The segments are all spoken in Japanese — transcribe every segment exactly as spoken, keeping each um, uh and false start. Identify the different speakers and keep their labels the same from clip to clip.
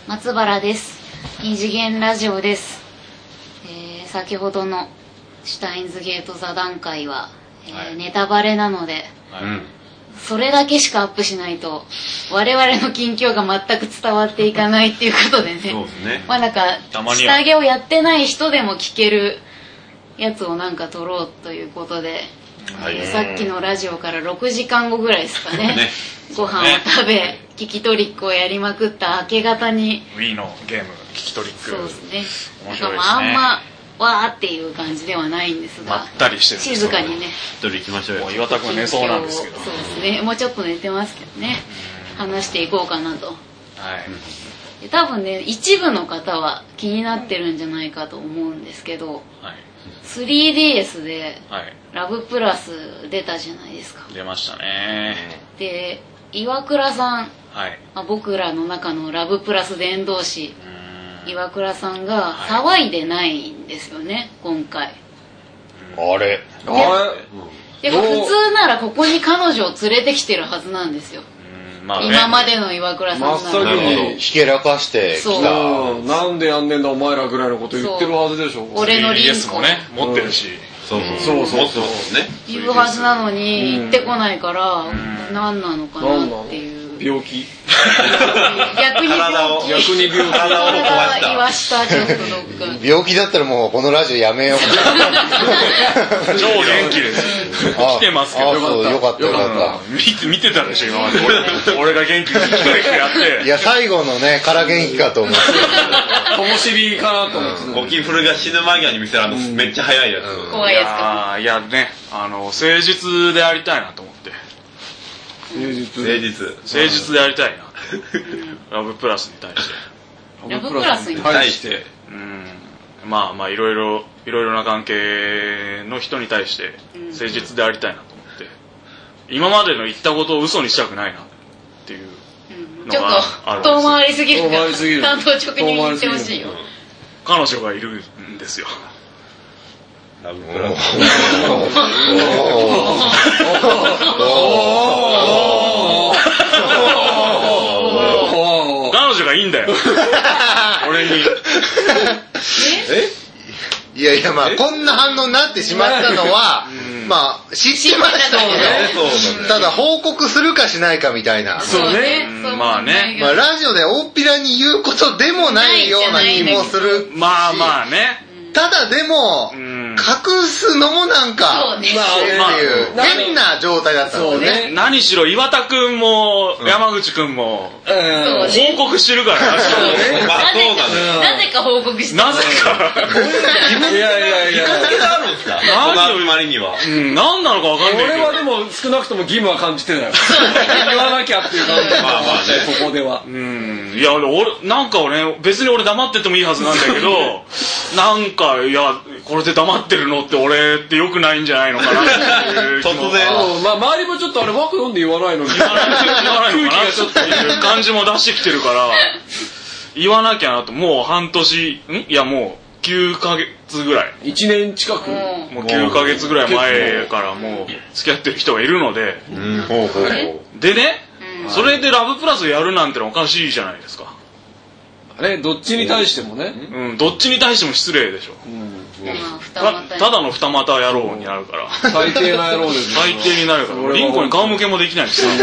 Speaker 1: 松原です。二次元ラジオです。えー、先ほどのシュタインズゲート座談会は、えーはい、ネタバレなので、はい、それだけしかアップしないと我々の近況が全く伝わっていかないっていうことでね。そうですね。まあなんか下着をやってない人でも聞けるやつをなんか撮ろうということで、はい、えー、さっきのラジオからろくじかんごぐらいですかね。ねご飯を食べ、ね、聞きトリックをやりまくった明け方に
Speaker 2: Wii のゲーム聞きトリック、
Speaker 1: そうですね、面白いですね。なんかまああんまわーっていう感じではないんですが、
Speaker 2: まったりしてる
Speaker 1: 静かにね
Speaker 3: 一人行きましょうよ。
Speaker 2: もう岩田君寝そうなんですけど、
Speaker 1: そうですね、もうちょっと寝てますけどね、話していこうかなと。はい、多分ね一部の方は気になってるんじゃないかと思うんですけど、はい、スリーディーエス でラブプラス出たじゃないですか。
Speaker 2: 出ましたね。
Speaker 1: で岩倉さん、はい、まあ、僕らの中のラブプラス伝道師岩倉さんが騒いでないんですよね、はい、今回。
Speaker 3: あれ
Speaker 1: あれ、でも普通ならここに彼女を連れてきてるはずなんですよ、まあね、今までの岩倉さんなら
Speaker 3: 真っ先にひけらかしてきた。
Speaker 4: なんでやんねんだお前らぐらいのこと言ってるはずでしょ。
Speaker 1: 俺のリンコ
Speaker 2: もね持ってるし、
Speaker 3: そうそうそうそうね、
Speaker 1: 言うはずなのに行ってこないから何なのかなっていう。
Speaker 4: 病気
Speaker 1: 逆に病気、
Speaker 4: 逆に病気、
Speaker 3: 体を壊した。
Speaker 1: 言わしたちょっとどっか
Speaker 3: 病気だったらもうこのラジオやめよう。
Speaker 2: 超元気です。来てますけど。
Speaker 3: よかったよかったよかっ
Speaker 2: た。見てたでしょ今まで。俺が元気に聞いてやって。
Speaker 3: いや最後のねから元気かと思って。
Speaker 4: 灯火かなと思って。
Speaker 3: ゴキブリが死ぬ間際に見せられるのめっちゃ早いやつ。
Speaker 1: 怖いやつか。
Speaker 2: いやね、あの誠実でありたいなと思って。
Speaker 3: 誠実誠実
Speaker 2: 誠実でやりたいなラブプラスに対して
Speaker 1: ラブプラスに対して
Speaker 2: うん、まあまあいろいろいろいろな関係の人に対して誠実でありたいなと思って、今までの言ったことを嘘にしたくないなっていうのがあるんですよ。
Speaker 1: ちょっと遠回りすぎるから担当直入に言ってほしいよ。
Speaker 2: 彼女がいるんですよ。
Speaker 3: ラブプラス
Speaker 2: 彼女がいいんだよ俺に。
Speaker 3: えいやいや、まあこんな反応になってしまったのはまあ知ってましたけど、ただ報告するかしないかみたいな。
Speaker 1: そうね、
Speaker 2: まあね、
Speaker 3: まあラジオで大っぴらに言うことでもないような気もする。
Speaker 2: まあまあね、
Speaker 3: ただでも隠すのもなんかっていう変な状態だったんですよね。
Speaker 2: 何しろ岩田くんも山口くんも報告してるから。
Speaker 1: なぜか報告してる。
Speaker 2: なぜか。
Speaker 4: いやいやいや。
Speaker 3: 言い訳があるんですか。
Speaker 2: 何
Speaker 3: の割には。
Speaker 2: 何なのか分かんないけど。
Speaker 4: 俺はでも少なくとも義務は感じてない。言わなきゃっていう感じ。まあまあね。ここでは。
Speaker 2: うん。いや俺なんか俺別に俺黙っててもいいはずなんだけど、なんかいやこれで黙ってるのって俺って良くないんじゃないのかなっていう
Speaker 3: 突然、
Speaker 4: まあ周りもちょっとあれ枠読んで言わないのに
Speaker 2: 言わないのかなっていう感じも出してきてるから言わなきゃなと。もう半年んいやもうきゅうかげつぐらい
Speaker 4: いちねん近く
Speaker 2: もうきゅうかげつぐらい前からもう付き合ってる人がいるので、うん、でね、うん、それでラブプラスやるなんてのおかしいじゃないですか。
Speaker 4: ね、どっちに対してもね、
Speaker 2: うん、どっちに対しても失礼でしょ、うんた, ただの二股野郎になるから
Speaker 4: 最低な野郎ですよ。
Speaker 2: 最低になるからリンコに顔向けもできないしさ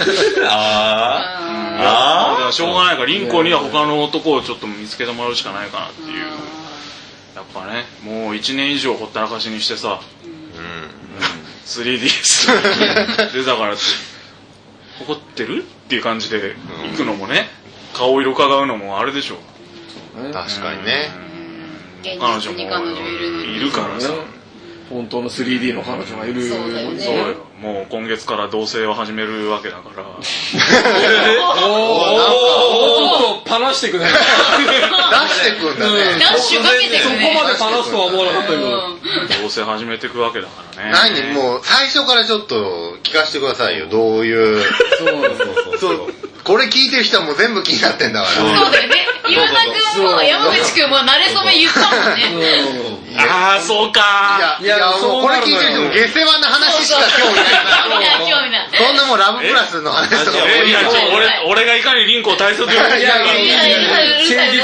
Speaker 2: ああしょうがないからリンコには他の男をちょっと見つけてもらうしかないかなっていう。やっぱねもういちねん以上ほったらかしにしてさ、うんうん、スリーディーエス 出たからって怒ってるっていう感じで行くのもね、顔色伺うのもあれでしょ。
Speaker 3: 確かにね、
Speaker 1: 現実に彼女いるのに
Speaker 2: いるからさ、
Speaker 4: 本当の スリーディー の彼女がいる。
Speaker 1: そうだよね。
Speaker 2: そうよ。もう今月から同棲を始めるわけだから。
Speaker 4: おー、ちょっとパラしてくね。
Speaker 3: 出してくんだね。
Speaker 1: ダッシュかけてくね。
Speaker 4: そこまでパラすとは思わなかったけど。
Speaker 2: 同棲始めてくわけだからね。
Speaker 3: 何もう最初からちょっと聞かせてくださいよ。どういう。そうそうそう。これ聞いてる人はもう全部気になってんだから。
Speaker 1: そうだよね。岩田くんも山口くんも慣れ初め言ったもんね。
Speaker 2: ああそうか。
Speaker 3: いやいやもうこれ聞いてる人も下世話な話しか興味ないから。そんなもうラブプラスの話とか。
Speaker 2: 俺俺がいかにリンコを大切に。いやいやいや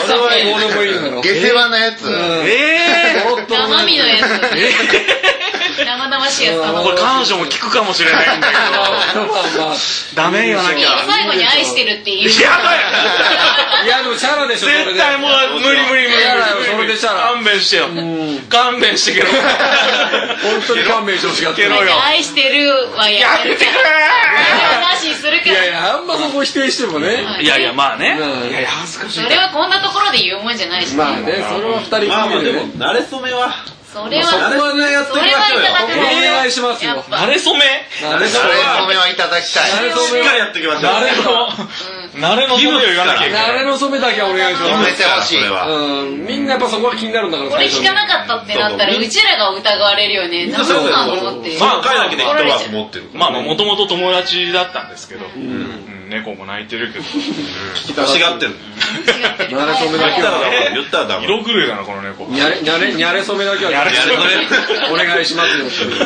Speaker 1: したっけ？
Speaker 4: どうでもいいのよ。
Speaker 3: 下世話なやつ。
Speaker 2: えー
Speaker 1: 生身のやつ。生々しいやつ。
Speaker 2: これ彼女も聞くかもしれないんだけどダメ言わなきゃ。
Speaker 1: 最後に愛してるって言う。
Speaker 2: やばい。
Speaker 4: いやでもチャラでしょ。
Speaker 2: 絶対もう無理無理無理。
Speaker 4: それでチャラ。
Speaker 2: 勘弁してよ。勘弁してけろ。
Speaker 4: 本当に勘弁してほしかった。
Speaker 1: 愛してるはやめてくれ。話するから。
Speaker 4: いやいやあんまそこ否定してもね。
Speaker 2: いやいやまあね。いやいや恥ずかしい。
Speaker 1: それはこんなところで言うもんじゃないしね。
Speaker 4: まあね、それは二人
Speaker 5: まあまあでも慣れ初めは。
Speaker 1: それは
Speaker 5: そこはねやってみましょうよ。
Speaker 4: お願いしますよ。
Speaker 2: 慣れ初め？
Speaker 4: 慣れ初
Speaker 3: めはいただきたい。
Speaker 5: しっかりやっていきましょう。
Speaker 2: 慣れの慣れの染めを言わなきゃいけない。
Speaker 4: 慣れの染めだけはお願いします。
Speaker 3: やめてほしい。
Speaker 4: うん、みんなやっぱそこが気になるんだから。
Speaker 1: これ聞かなかったってなったらうちらが疑われるよね。何なのって。
Speaker 5: まあ回だけで一枠持ってる。
Speaker 2: まあもともと友達だったんですけど、猫も泣いてるけど、
Speaker 5: 欲しがってる。
Speaker 4: 慣れ染めだけは
Speaker 5: 言ったらダメ。
Speaker 2: 色狂いだなこの猫。
Speaker 4: にゃれにゃれにゃれ染めだけはお願いしますよ。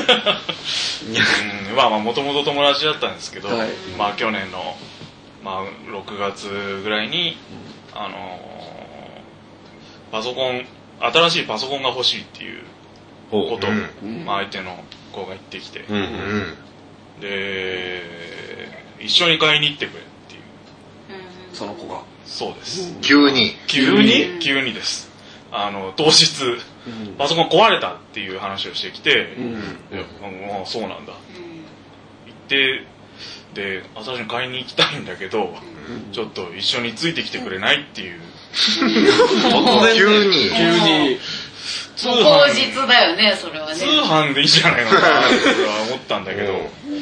Speaker 2: まあまあもともと友達だったんですけど、まあ去年のまあろくがつぐらいにあのパソコン新しいパソコンが欲しいっていうことをまあ相手の子が言ってきて、で一緒に買いに行ってくれっていう。
Speaker 4: その子が。
Speaker 2: そうです。
Speaker 3: 急に。
Speaker 2: 急に急にです。あの当日パソコン壊れたっていう話をしてきて、ああそうなんだ。行ってで新しいの買いに行きたいんだけど、ちょっと一緒についてきてくれないっていう。
Speaker 3: 急に。
Speaker 4: 急に。
Speaker 1: 当日だよねそれはね。
Speaker 2: 通販でいいじゃないのかなって思ったんだけど、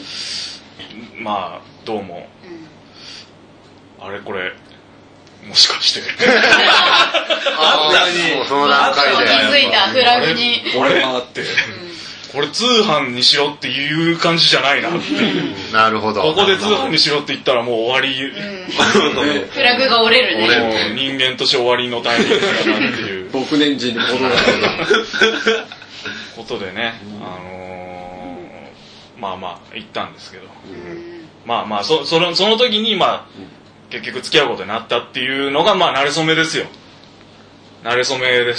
Speaker 2: まあどうも、あれこれもしかして
Speaker 3: あもうその段階で
Speaker 1: 気づいたフラグに
Speaker 2: これあってこれ通販にしろっていう感じじゃないなっていう。
Speaker 3: なるほど。
Speaker 2: ここで通販にしろって言ったらもう終わり。
Speaker 1: フラグが折れるね。
Speaker 2: もう人間として終わりのタイミングだなっていう
Speaker 4: 僕年次に戻る
Speaker 2: ことでね、あのまあまあ行ったんですけど、まあまあそそのその時にまあ結局付き合うことになったっていうのがまあ慣れ初めですよ。慣れ初めです。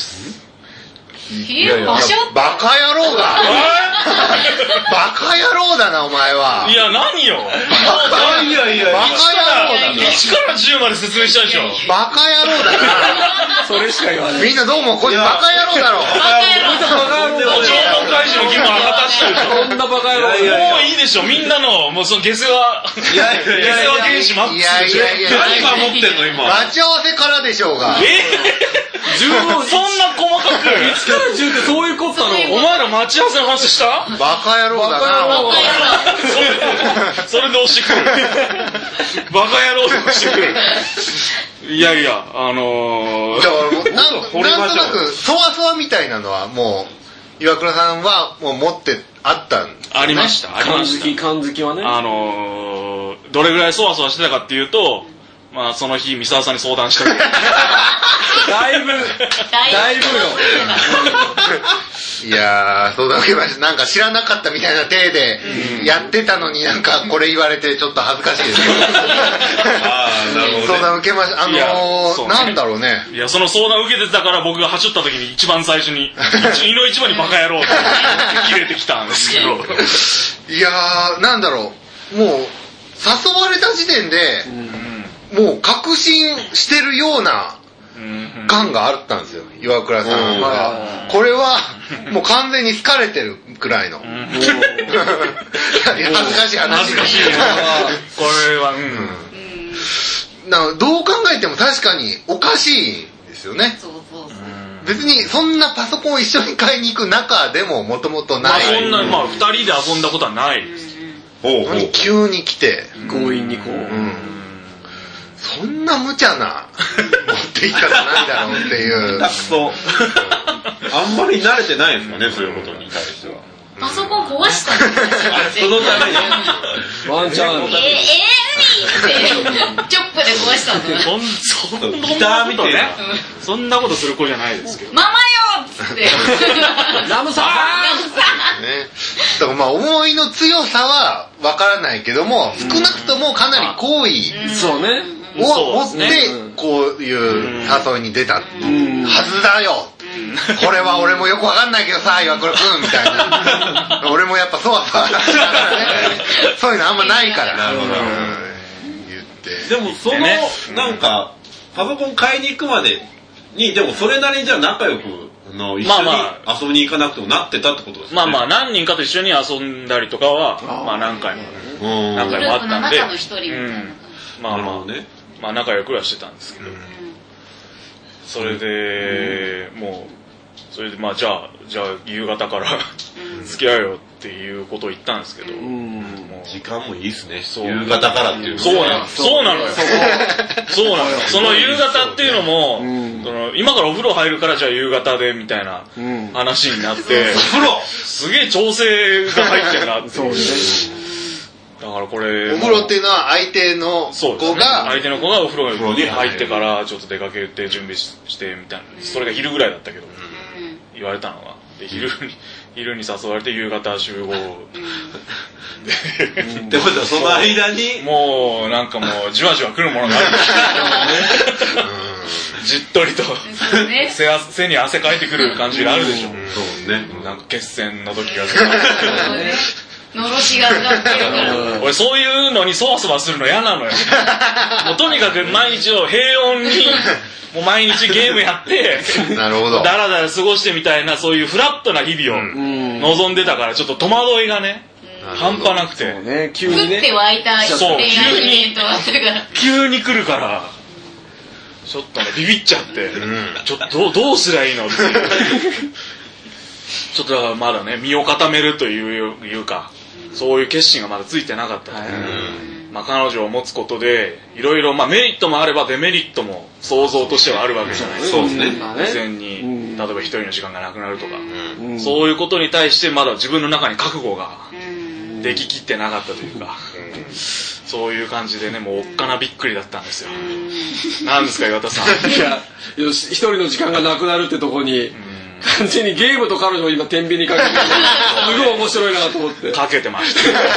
Speaker 3: いやいやバカ野郎だバカ野郎だなお前は。
Speaker 2: いや何よ。
Speaker 3: いやいやバカ野郎だな。
Speaker 2: いちからじゅうまで説明したでしょ。
Speaker 3: バカ野郎だな。
Speaker 4: それしか言わない。
Speaker 3: みんなどうもこいつバカ野郎だろ。
Speaker 1: バカ野郎。
Speaker 2: 情報開示の義務は果たしてるでしょ。
Speaker 4: そんなバカ野郎。
Speaker 2: もういいでしょ。みんなのもうその下世話下世話原始マックスでしょ。
Speaker 3: いやいやいや
Speaker 5: 何が持ってんの今。
Speaker 3: 待ち合わせからでしょうが。
Speaker 2: えそんな細かくいちからじゅうってそういうことなの。お前ら待ち合わせの話した？
Speaker 3: バカ野郎だな。
Speaker 2: それで押してくる。バカ野郎で押してくる。いやいやあのー、
Speaker 3: だからなんなんとなくそわそわみたいなのはもう岩倉さんはもう持ってあったんですね。
Speaker 2: ありましたありました。
Speaker 4: 感づきはね。
Speaker 2: あのー、どれぐらいそわそわしてたかっていうと、まあその日三沢さんに相談した
Speaker 4: だいぶだいぶよ。
Speaker 3: いやー相談受けました。なんか知らなかったみたいな体でやってたのになんかこれ言われてちょっと恥ずかしいです。
Speaker 5: ああなるほど、ね。
Speaker 3: 相談受けました。あのーね、なんだろうね。
Speaker 2: いやその相談受けてたから僕がはしょった時に一番最初に胃の一番にバカ野郎って切れてきたんですけど。
Speaker 3: いやーなんだろうもう誘われた時点で、うん、もう確信してるような感があったんですよ岩倉さんは。これはもう完全に好かれてるくらいの恥ずかしい話。
Speaker 2: 恥ずかしいこれはうん、
Speaker 3: なんかどう考えても確かにおかしいんですよね。そうそうそう別にそんなパソコンを一緒に買いに行く仲でももともとない、
Speaker 2: まあ、そんなまあふたりで遊んだことはないです。
Speaker 3: ほう急に来て
Speaker 4: 強引にこう、うん、
Speaker 3: そんな無茶な持っていったらないだろうっていう
Speaker 5: たくそあんまり慣れてないですかねそういうことに対しては。
Speaker 1: パソコン壊したんです
Speaker 5: そのために
Speaker 4: ワンチャン
Speaker 1: えー、えー、ってチョップで壊したんだ。
Speaker 2: そんそん
Speaker 5: ギターみたいな
Speaker 2: そんなことする子じゃないですけど。
Speaker 1: ママよっつって
Speaker 4: ラムさん
Speaker 3: ね、だからまあ思いの強さはわからないけども、少なくともかなり好意
Speaker 4: そうね
Speaker 3: を持ってこういう誘いに出たはずだよ、これは俺もよくわかんないけどさ岩倉君みたいな俺もやっぱそわそわしながらねそういうのあんまないからなるほど言って
Speaker 5: でもそのなんかパソコン買いに行くまでにでもそれなりにじゃあ仲良くの一緒に遊びに行かなくてもなってたってことですね。
Speaker 2: まあまあ何人かと一緒に遊んだりとかはまあ何回も何回もあったんで、まあまあね、まあ仲良くはしてたんですけど、それでもうそれでまあじゃあじゃあ夕方から付き合うよっていうことを言ったんですけど、
Speaker 5: 時間もいいですね。夕方からっていう。
Speaker 2: そうなの。そうなのよ。そうなのよ。その夕方っていうのも、その今からお風呂入るからじゃあ夕方でみたいな話になって、お風呂すげえ調整が入ってるなっていう。だからこれ
Speaker 3: お風呂っていうのは相手の子が
Speaker 2: 相手の子がお風呂に入ってからちょっと出かけて準備してみたいな、それが昼ぐらいだったけど言われたのがで昼に昼に誘われて夕方集合で
Speaker 5: でもその間に
Speaker 2: もうなんかもうじわじわ来るものがあるじっとりと背に汗かいてくる感じがあるでしょ。
Speaker 5: そうね。
Speaker 2: なんか決戦の時が
Speaker 1: のろしが上がってるから
Speaker 2: 俺そういうのにそわそわするの嫌なのよもうとにかく毎日を平穏にもう毎日ゲームやって
Speaker 3: なるほど
Speaker 2: だらだら過ごしてみたいなそういうフラットな日々を望んでたからちょっと戸惑いがね半端なくて
Speaker 1: そうね急にね降って湧いた恋愛イベントだったから
Speaker 2: 急に来るからちょっとねビビっちゃってちょっとどうどうすりゃいいのってちょっとだからまだね身を固めるといういうかそういう決心がまだついてなかったので、まあ、彼女を持つことでいろいろまあメリットもあればデメリットも想像としてはあるわけじゃないですか。
Speaker 5: そうですね。
Speaker 2: 事前に例えば一人の時間がなくなるとか、そういうことに対してまだ自分の中に覚悟ができきってなかったというか、そういう感じでねもうおっかなびっくりだったんですよ。なんですか岩田さん。
Speaker 4: いや一人の時間がなくなるってとこに完全にゲームと彼女を今天秤にかけてすごい面白いなと思って
Speaker 2: かけてましたか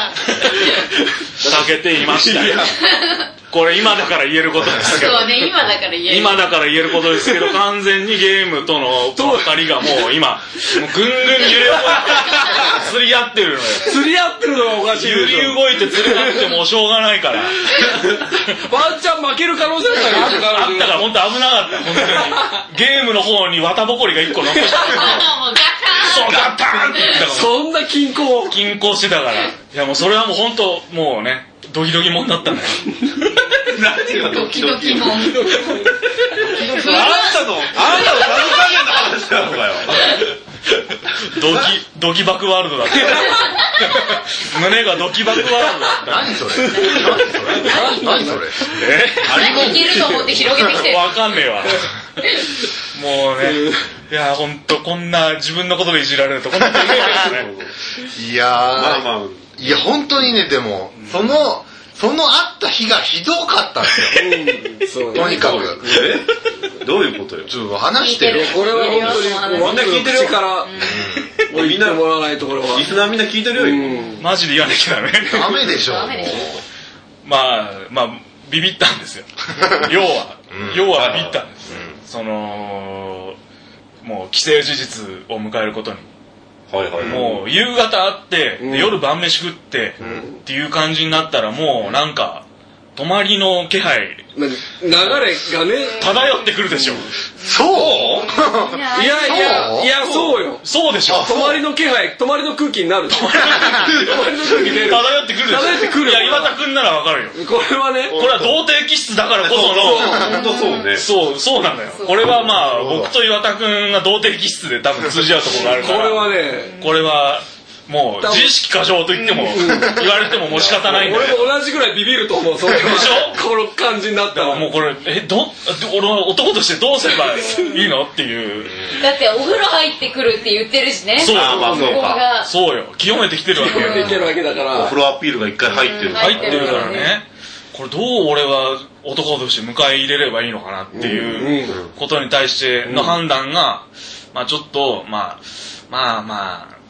Speaker 2: けていましたこれ今だから言えることですけど
Speaker 1: そうね今だから言える
Speaker 2: 今だから言えることですけど完全にゲームとのふたりがもう今もうぐんぐん揺れ動いて釣り合ってるのよ。
Speaker 4: 釣り合ってるのがおかしいでしょ。
Speaker 2: 揺り動いて釣り合ってもうしょうがないから
Speaker 4: ワンチャン負ける可能性があったから
Speaker 2: あったから本当危なかった本当にゲームの方に綿ぼこりがいっこ残ってそうガタンって言ってたから
Speaker 4: そんな均衡
Speaker 2: 均衡してたからいやもうそれはもう本当もうねドキドキもんだったんだよ
Speaker 5: 何が
Speaker 1: ドキドキもんあんたのあんたの
Speaker 5: さじ加減の話なのかよ
Speaker 2: ドキドキバクワールドだった胸がドキバクワールドだった
Speaker 3: 何それ何それ
Speaker 2: え
Speaker 1: 何いけると思って広げてきて
Speaker 2: わかんねえわもうねいやほんとこんな自分のことでいじられるとこんなことないですね
Speaker 3: いやー、
Speaker 5: まあまあ、
Speaker 3: いや本当にねでもそのその会った日がひどかったんですよ、うん、とにかく
Speaker 5: えどういうことよ
Speaker 3: ちょっと話してよ
Speaker 4: これは本当に
Speaker 5: みんな聞いてるよ
Speaker 4: 口から言ってもらわないところは
Speaker 5: リスナーみんな聞いてるよ、
Speaker 2: うん、マジで言わなきゃダメ
Speaker 3: ダメでしょ
Speaker 2: まあまあビビったんですよ要は、うん、要はビビったんです、うん、そのもう既成事実を迎えることにはいはい、もう夕方会って、うん、夜晩飯食って、うん、っていう感じになったらもうなんか泊まりの気配
Speaker 4: 流れがね
Speaker 2: 漂ってくるでしょ。
Speaker 3: そう
Speaker 4: いやいやいやそうよ
Speaker 2: そうでしょ。
Speaker 4: 泊まりの気配泊まりの空気になる泊まりの空気出る
Speaker 2: 漂ってくるでしょ。
Speaker 4: 漂ってくる
Speaker 2: いや岩田君ならわかるよ。
Speaker 4: これはね
Speaker 2: これは童貞気質だからこその
Speaker 5: 本当そうね
Speaker 2: そうそうなんだよ。これはまあ僕と岩田君が童貞気質で多分通じ合うところがあるから
Speaker 4: これはね
Speaker 2: これはもう自意識過剰と言っても言われてももう仕方ないんだよ。
Speaker 4: 俺も同じぐらいビビると思うそれでしょこの感じになったら
Speaker 2: もうこれえど俺男としてどうすればいいのっていう
Speaker 1: だってお風呂入ってくるって言ってるしね
Speaker 2: そう
Speaker 5: あまあそうか
Speaker 2: そうよ清めてきてるわけ
Speaker 4: 清めてきてるわけだから
Speaker 5: お風呂アピールが一回入ってる
Speaker 2: 入ってるからねこれどう俺は男として迎え入れればいいのかなっていうことに対しての判断がまあちょっとまあまあまあ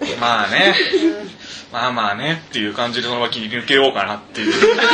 Speaker 2: まあねまあまあねっていう感じでそのまま切り抜けようかなっていう。どういうこと？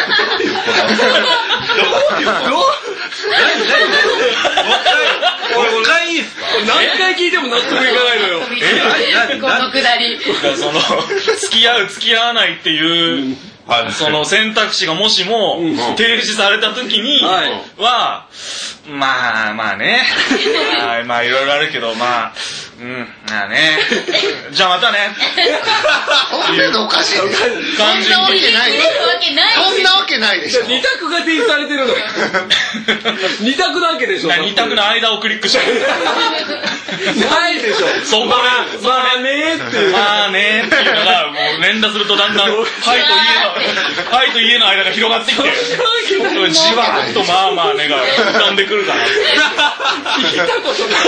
Speaker 5: もう一回いいですか？
Speaker 4: 何回聞いても納得いかないのよ。
Speaker 1: えこのくだり。
Speaker 2: その付き合う付き合わないっていう、うん、その選択肢がもしも提示された時には、まあまあね、まあいろいろあるけどまあ。うん、まあね。じゃあまたね。
Speaker 3: そんなのおかしいでしょ。
Speaker 2: 感じ
Speaker 3: そんなわけないでしょ。そんなわけないでしょ。
Speaker 4: 二択が提示されてるのよ。二択だけでしょ。
Speaker 2: 二択の間をクリックした。
Speaker 4: ないでしょ。
Speaker 2: そこね。
Speaker 4: まあねっていう。
Speaker 2: まあねっていうのがもう連打するとだんだんはいと家のはいと家の間が広がってきて、じわっとまあまあねが浮かんでくるかな。
Speaker 4: 聞いたことない。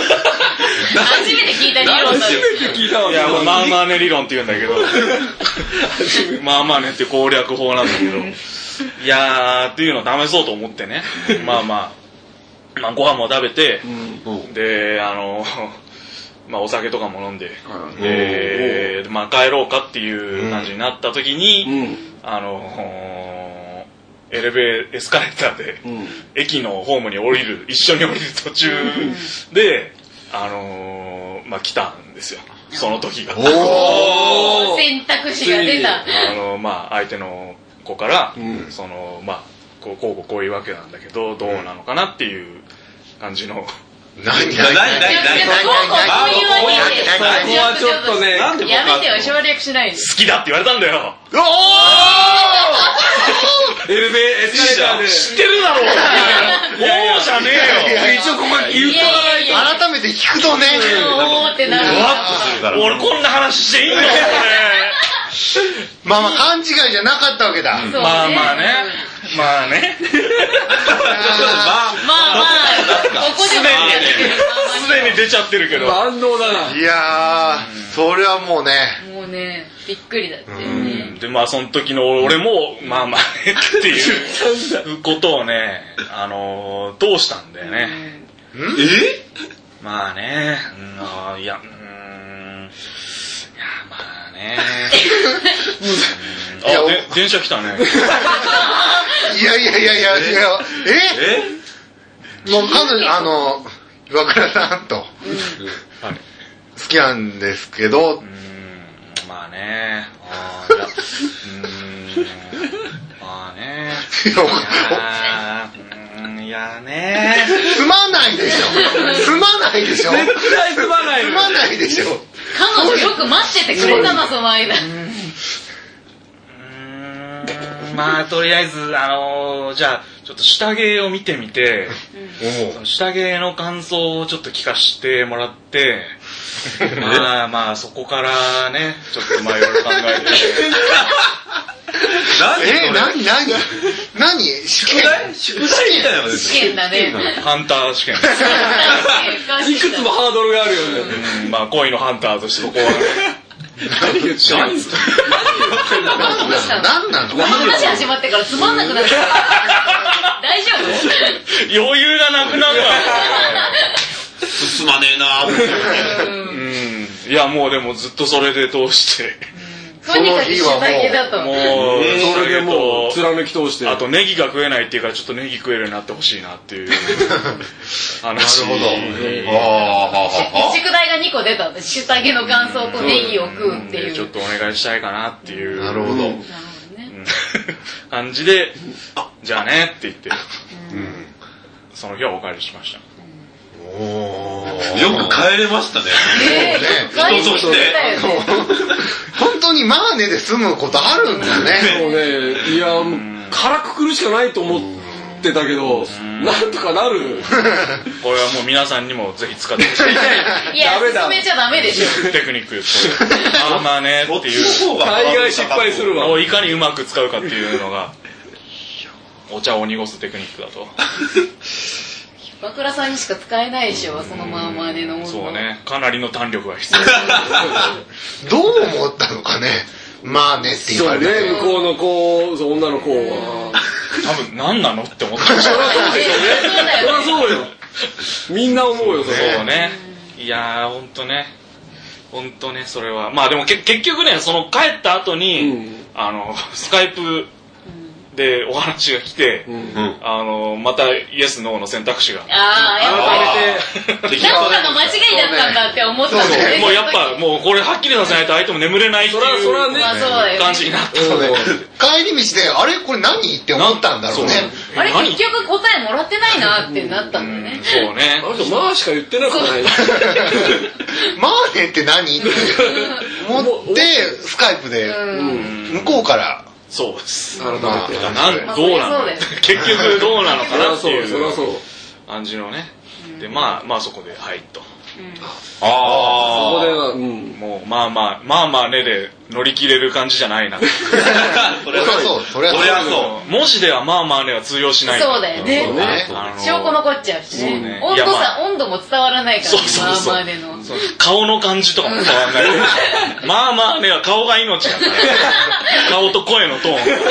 Speaker 1: 初めて聞いた理論だ。
Speaker 4: 初めて聞いたわ。
Speaker 2: いやまあまあね理論って言うんだけど、まあまあねって攻略法なんだけど、いやーっていうのを試そうと思ってね。まあまあまあご飯も食べて、であのまあお酒とかも飲んで、でまあ帰ろうかっていう感じになった時に、あのエレベエスカレーターで駅のホームに降りる一緒に降りる途中で。あのー、まあ来たんですよその時が。
Speaker 1: おー選択肢が出た。
Speaker 2: あのー、まあ相手の子から、うん、そのまあこうこうこういうわけなんだけどどうなのかなっていう感じの。
Speaker 3: 何何何何何何
Speaker 4: はちょっとね
Speaker 1: やめてよ省略しないで。
Speaker 2: 好きだって言われたんだよ。
Speaker 3: おお
Speaker 4: エレベエスカレーターで
Speaker 2: 知ってるだろう。おーじゃねえよ。
Speaker 4: 一応ここ言っとかないと
Speaker 3: 改めて聞くとね
Speaker 1: おーってなる。
Speaker 2: 俺こんな話していいの？
Speaker 3: まあまあ勘違いじゃなかったわけだ。
Speaker 2: まあまあねまあね
Speaker 1: まあまあここでも
Speaker 2: すでに出ちゃってるけど
Speaker 4: 万能だな。
Speaker 3: いやーそれはもうね
Speaker 1: もうねびっくりだってね。
Speaker 2: でまあその時の俺もまあまあねっていうことをねあの通したんだよね。
Speaker 3: え
Speaker 2: まあねうんいやうんいやまあねあで電車来たね。
Speaker 3: いやいやいやいやいやえもう彼女あの岩倉さんと好きなんですけど
Speaker 2: まあねあいやうんまあねいやね
Speaker 3: すまないでしょすまないでしょ
Speaker 4: 絶対すまない
Speaker 3: すまないでしょ。
Speaker 1: 彼女よく待っててくれたなその間。
Speaker 2: まあとりあえずあのー、じゃあちょっと下着を見てみて、うん、下着の感想をちょっと聞かせてもらってまあまあそこからねちょっとまあいろいろ考えて
Speaker 3: え何何何
Speaker 5: 宿題宿題みたいなの
Speaker 1: 試験だね。
Speaker 2: ハンター試験
Speaker 4: いくつもハードルがあるよね。
Speaker 2: うんまあ恋のハンターとしてそこは
Speaker 4: 何言って何言って
Speaker 3: 何なの
Speaker 1: この話始まってからつまんなくなった。大丈夫？
Speaker 2: 余裕がなくなるわ。
Speaker 5: 進まねえな
Speaker 2: ーうんいやもうでもずっとそれで通して
Speaker 1: とにかく下着だと
Speaker 2: もう
Speaker 4: それでもう貫き通して、
Speaker 2: あとネギが食えないっていうからちょっとネギ食えるようになってほしいなっていう話。
Speaker 3: なるほど。
Speaker 1: 宿題がにこ出たんで下着の感想とネギを食うっていう。
Speaker 2: ちょっとお願いしたいかなっていう。
Speaker 3: なるほど。
Speaker 2: 感じでじゃあねって言ってその日はお帰りしました。
Speaker 3: おー
Speaker 5: よく帰れましたね。人として。
Speaker 3: 本当にマーネで済むことあるんだね。
Speaker 4: そうね。いや、辛くくるしかないと思ってたけど、なんとかなる。
Speaker 2: これはもう皆さんにもぜひ使ってください。
Speaker 1: いや、進めちゃダメでしょ。
Speaker 2: テクニックです。まあまあねっていう。
Speaker 4: 大概失敗するわ。
Speaker 2: をいかにうまく使うかっていうのが、お茶を濁すテクニックだと。
Speaker 1: 岩倉さんにしか使えないでしょそのまんまでのもの。
Speaker 2: そうねかなりの弾力が必
Speaker 3: 要。どう思ったのかねまあねって言われて。
Speaker 4: そうね向こうの子そう女の子は
Speaker 2: 多分何なのって思ったでしょ。
Speaker 4: そりゃそうでしょうね。そりゃそうよ。みんな思うよそれ。
Speaker 2: そうねいやーほんとね本当ねそれはまあでもけ結局ねその帰った後に、うん、あのスカイプでお話が来て、うん、あのまたイエスノーの選択肢が
Speaker 1: ああやっぱりなんかの間違いだったんだって思ったんで、ね、
Speaker 2: もうやっぱもうこれはっきりさせないと相手も眠れないっていう感じになったので、
Speaker 3: 帰り道であれこれ何って思ったんだろうね。
Speaker 1: あれ結局答えもらってないなってなったんだね、
Speaker 2: うん、そうね
Speaker 4: あの人まあしか言ってなくない
Speaker 3: まあねって何って思ってスカイプで向こうから
Speaker 2: そうです。
Speaker 4: 改めて、
Speaker 2: まあ、なんどうなの結局どうなのかなっていう感じのね。でまあまあそこではいと。うん、ああそこでは、うん、もうまあまあまあまあねで乗り切れる感じじゃないな。
Speaker 3: それはそうそれは
Speaker 2: そう。文字ではまあまあねは通用しない。
Speaker 1: そうだよね。証拠残っちゃうしね。温度さ温度も伝わらないから。まあまあねの。
Speaker 2: 顔の感じとかも伝わらない。まあまあねは顔が命だから。顔と声のト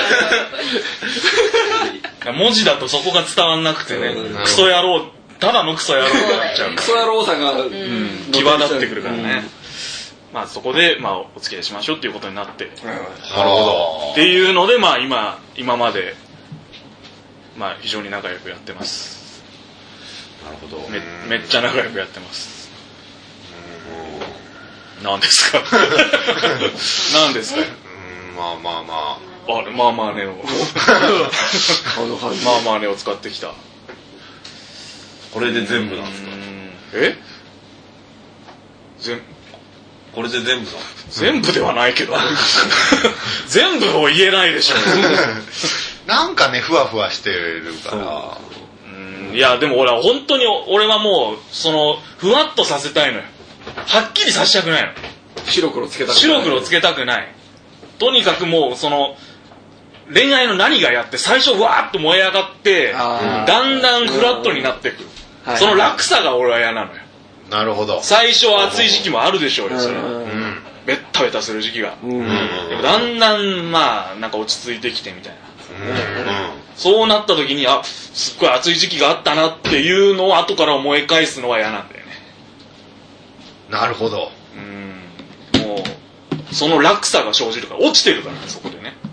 Speaker 2: ーン。文字だとそこが伝わんなくてね。クソ野郎。ただのクソ野郎になっちゃう。
Speaker 4: クソ野郎さが、うん、
Speaker 2: 際立ってくるからね。うん、まあそこでまあお付き合いしましょうっていうことになって。
Speaker 3: なるほど。
Speaker 2: っていうのでまあ今今までまあ非常に仲良くやってます。
Speaker 5: なるほど。
Speaker 2: めめっちゃ仲良くやってます。何ですか。何ですか。
Speaker 3: うんまあまあま
Speaker 2: あ。あれまあまあねを。まあまあねを使ってきた。
Speaker 5: これで全部なんですか。
Speaker 2: え？全
Speaker 5: これで全部だ。
Speaker 2: 全部ではないけど。全部を言えないでしょ。
Speaker 3: なんかねふわふわしてるから。
Speaker 2: うんいやでも俺は本当に俺はもうそのふわっとさせたいのよ。はっきりさせたくないの。
Speaker 4: 白黒つけたくない。
Speaker 2: 白黒つけたくない。とにかくもうその。恋愛の何がやって最初わーっと燃え上がってだんだんフラットになっていく、うん、その落差が俺は嫌なのよ。
Speaker 3: なるほど。
Speaker 2: 最初は暑い時期もあるでしょうよそれ、うん、ベッタベタする時期が、うん、でもだんだんまあなんか落ち着いてきてみたいな、うん、そうなった時にあすっごい暑い時期があったなっていうのを後から思い返すのは嫌なんだよね。
Speaker 3: なるほど。
Speaker 2: うんもうその落差が生じるから落ちてるからねそこでね。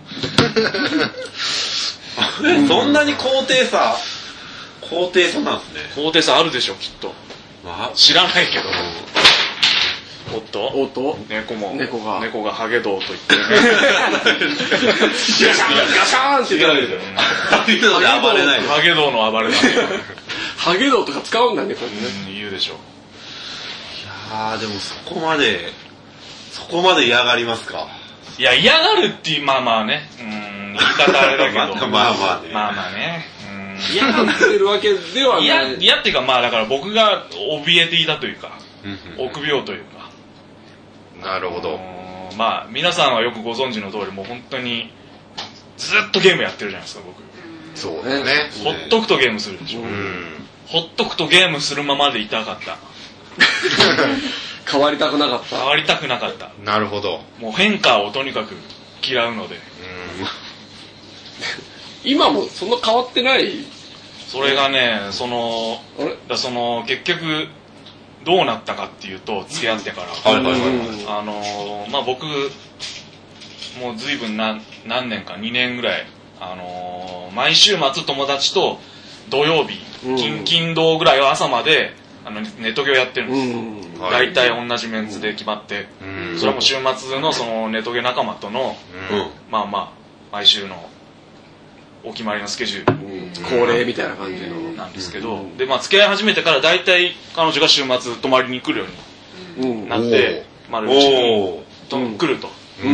Speaker 5: そんなに高低差高低差なんですね。
Speaker 2: 高低差あるでしょきっと。知らないけど。おっと
Speaker 4: おっと
Speaker 2: 猫も
Speaker 4: 猫が
Speaker 2: 猫がハゲドウと言ってるね。
Speaker 4: ガシャーンって言ってる。
Speaker 5: ハゲドウで暴れない。
Speaker 2: ハゲドウの暴れない。
Speaker 4: ハゲドウとか使うんだねこれ
Speaker 2: ね。言うでしょ。い
Speaker 5: やーでもそこまでそこまで嫌がりますか。
Speaker 2: いや嫌がるっていうまあまあねうん言い方あれだけど
Speaker 5: まあまあね
Speaker 2: まあまあね
Speaker 4: 嫌がってるわけではない。
Speaker 2: 嫌嫌っていうかまあだから僕が怯えていたというか臆病というか。
Speaker 3: なるほど。
Speaker 2: まあ皆さんはよくご存知の通りもう本当にずっとゲームやってるじゃないですか僕。
Speaker 3: そうだね。
Speaker 2: ほっとくとゲームするでしょ。ほっとくとゲームするままでいたかった。
Speaker 4: 変わりたくなかった。
Speaker 2: 変わりたくなかった。
Speaker 3: なるほど。
Speaker 2: もう変化をとにかく嫌うので。うん
Speaker 4: 今もそんな変わってない。
Speaker 2: それがねそのだその結局どうなったかっていうと付き合ってから、はいはいはいはい、あのまあ僕もう随分何何年かにねんぐらいあの毎週末友達と土曜日金金土ぐらいは朝まであのネットゲーやってるんです、うん、大体同じメンツで決まって、うん、それはもう週末のそのネットゲー仲間との、うん、まあまあ毎週のお決まりのスケジュー
Speaker 4: ル、うん、恒例みたいな感じの
Speaker 2: なんですけど、うん、でまあ付き合い始めてから大体彼女が週末泊まりに来るようになって、うん、丸一日と来ると、うんうん、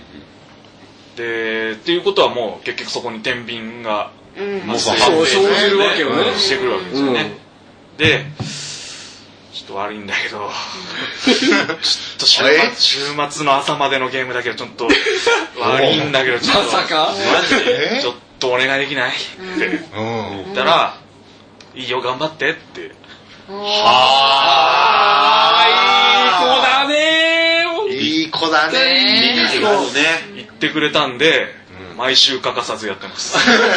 Speaker 2: でっていうことはもう結局そこに天秤が
Speaker 4: 発生してるわけよね
Speaker 2: してくるわけですよね、うん、でちょっと悪いんだけどちょっと週末、週末の朝までのゲームだけはちょっと悪いんだけどちょっと
Speaker 4: まさか
Speaker 2: マジでちょっとお願いできないって言ったらいいよ頑張ってって
Speaker 3: は
Speaker 4: あい
Speaker 3: い子だね
Speaker 5: いい子だね
Speaker 2: 言ってくれたんで、うん、毎週欠かさずやってます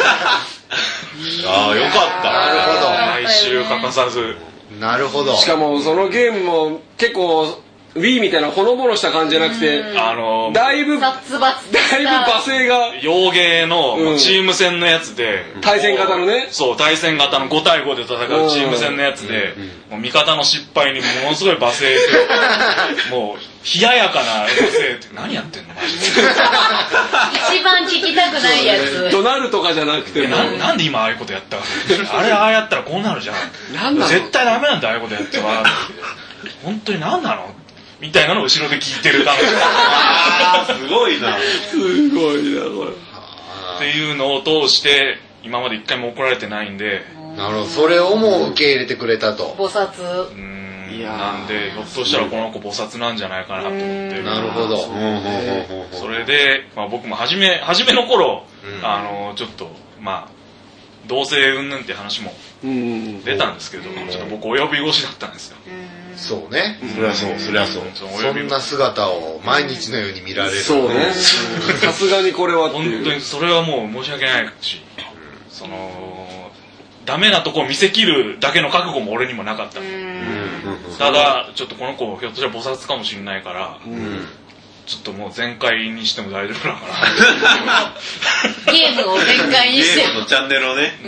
Speaker 5: ああよかった
Speaker 3: なるほど
Speaker 2: 毎週欠かさず
Speaker 3: なるほど
Speaker 4: しかもそのゲームも結構 Wii みたいなほのぼのした感じじゃなくて、
Speaker 2: あの
Speaker 4: だいぶだい
Speaker 1: 殺伐
Speaker 4: ぶ罵声が
Speaker 2: 洋芸のチーム戦のやつで、
Speaker 4: うん、対戦型のね、
Speaker 2: そう対戦型のご対ごで戦うチーム戦のやつで、うん、もう味方の失敗にものすごい罵声ってもう冷ややかな罵声って何やってんのマジで
Speaker 1: 一番聞きたくないやつ
Speaker 4: 怒鳴るとかじゃなくて
Speaker 2: な、なんで今ああいうことやったあれああやったらこうなるじゃんなんな絶対ダメなんだああいうことやっては本当に何なのみたいなのを後ろで聞いてる彼女
Speaker 5: あーすごいな
Speaker 4: すごいなこれ
Speaker 2: っていうのを通して今まで一回も怒られてないんで
Speaker 3: なるほどそれをもう受け入れてくれたと
Speaker 1: 菩薩
Speaker 2: うんいやなんでひょっとしたらこの子菩薩なんじゃないかなと思って
Speaker 3: なるほど
Speaker 2: それで、まあ、僕も初め初めの頃、うん、あのちょっとまあ同性云々って話も出たんですけど、うん、ちょっと僕及び腰だったんですよ
Speaker 3: そうね
Speaker 5: そりゃそうそりゃそう
Speaker 3: そんな姿を毎日のように見られる
Speaker 4: そうねさすがにこれはっていう
Speaker 2: 本当にそれはもう申し訳ないしそのダメなとこを見せ切るだけの覚悟も俺にもなかったただちょっとこの子ひょっとしたら菩薩かもしれないから、うん、ちょっともう全開にしても大丈夫なのか
Speaker 1: なゲームを全開にして
Speaker 5: ゲームのチャンネルをね、
Speaker 2: うん、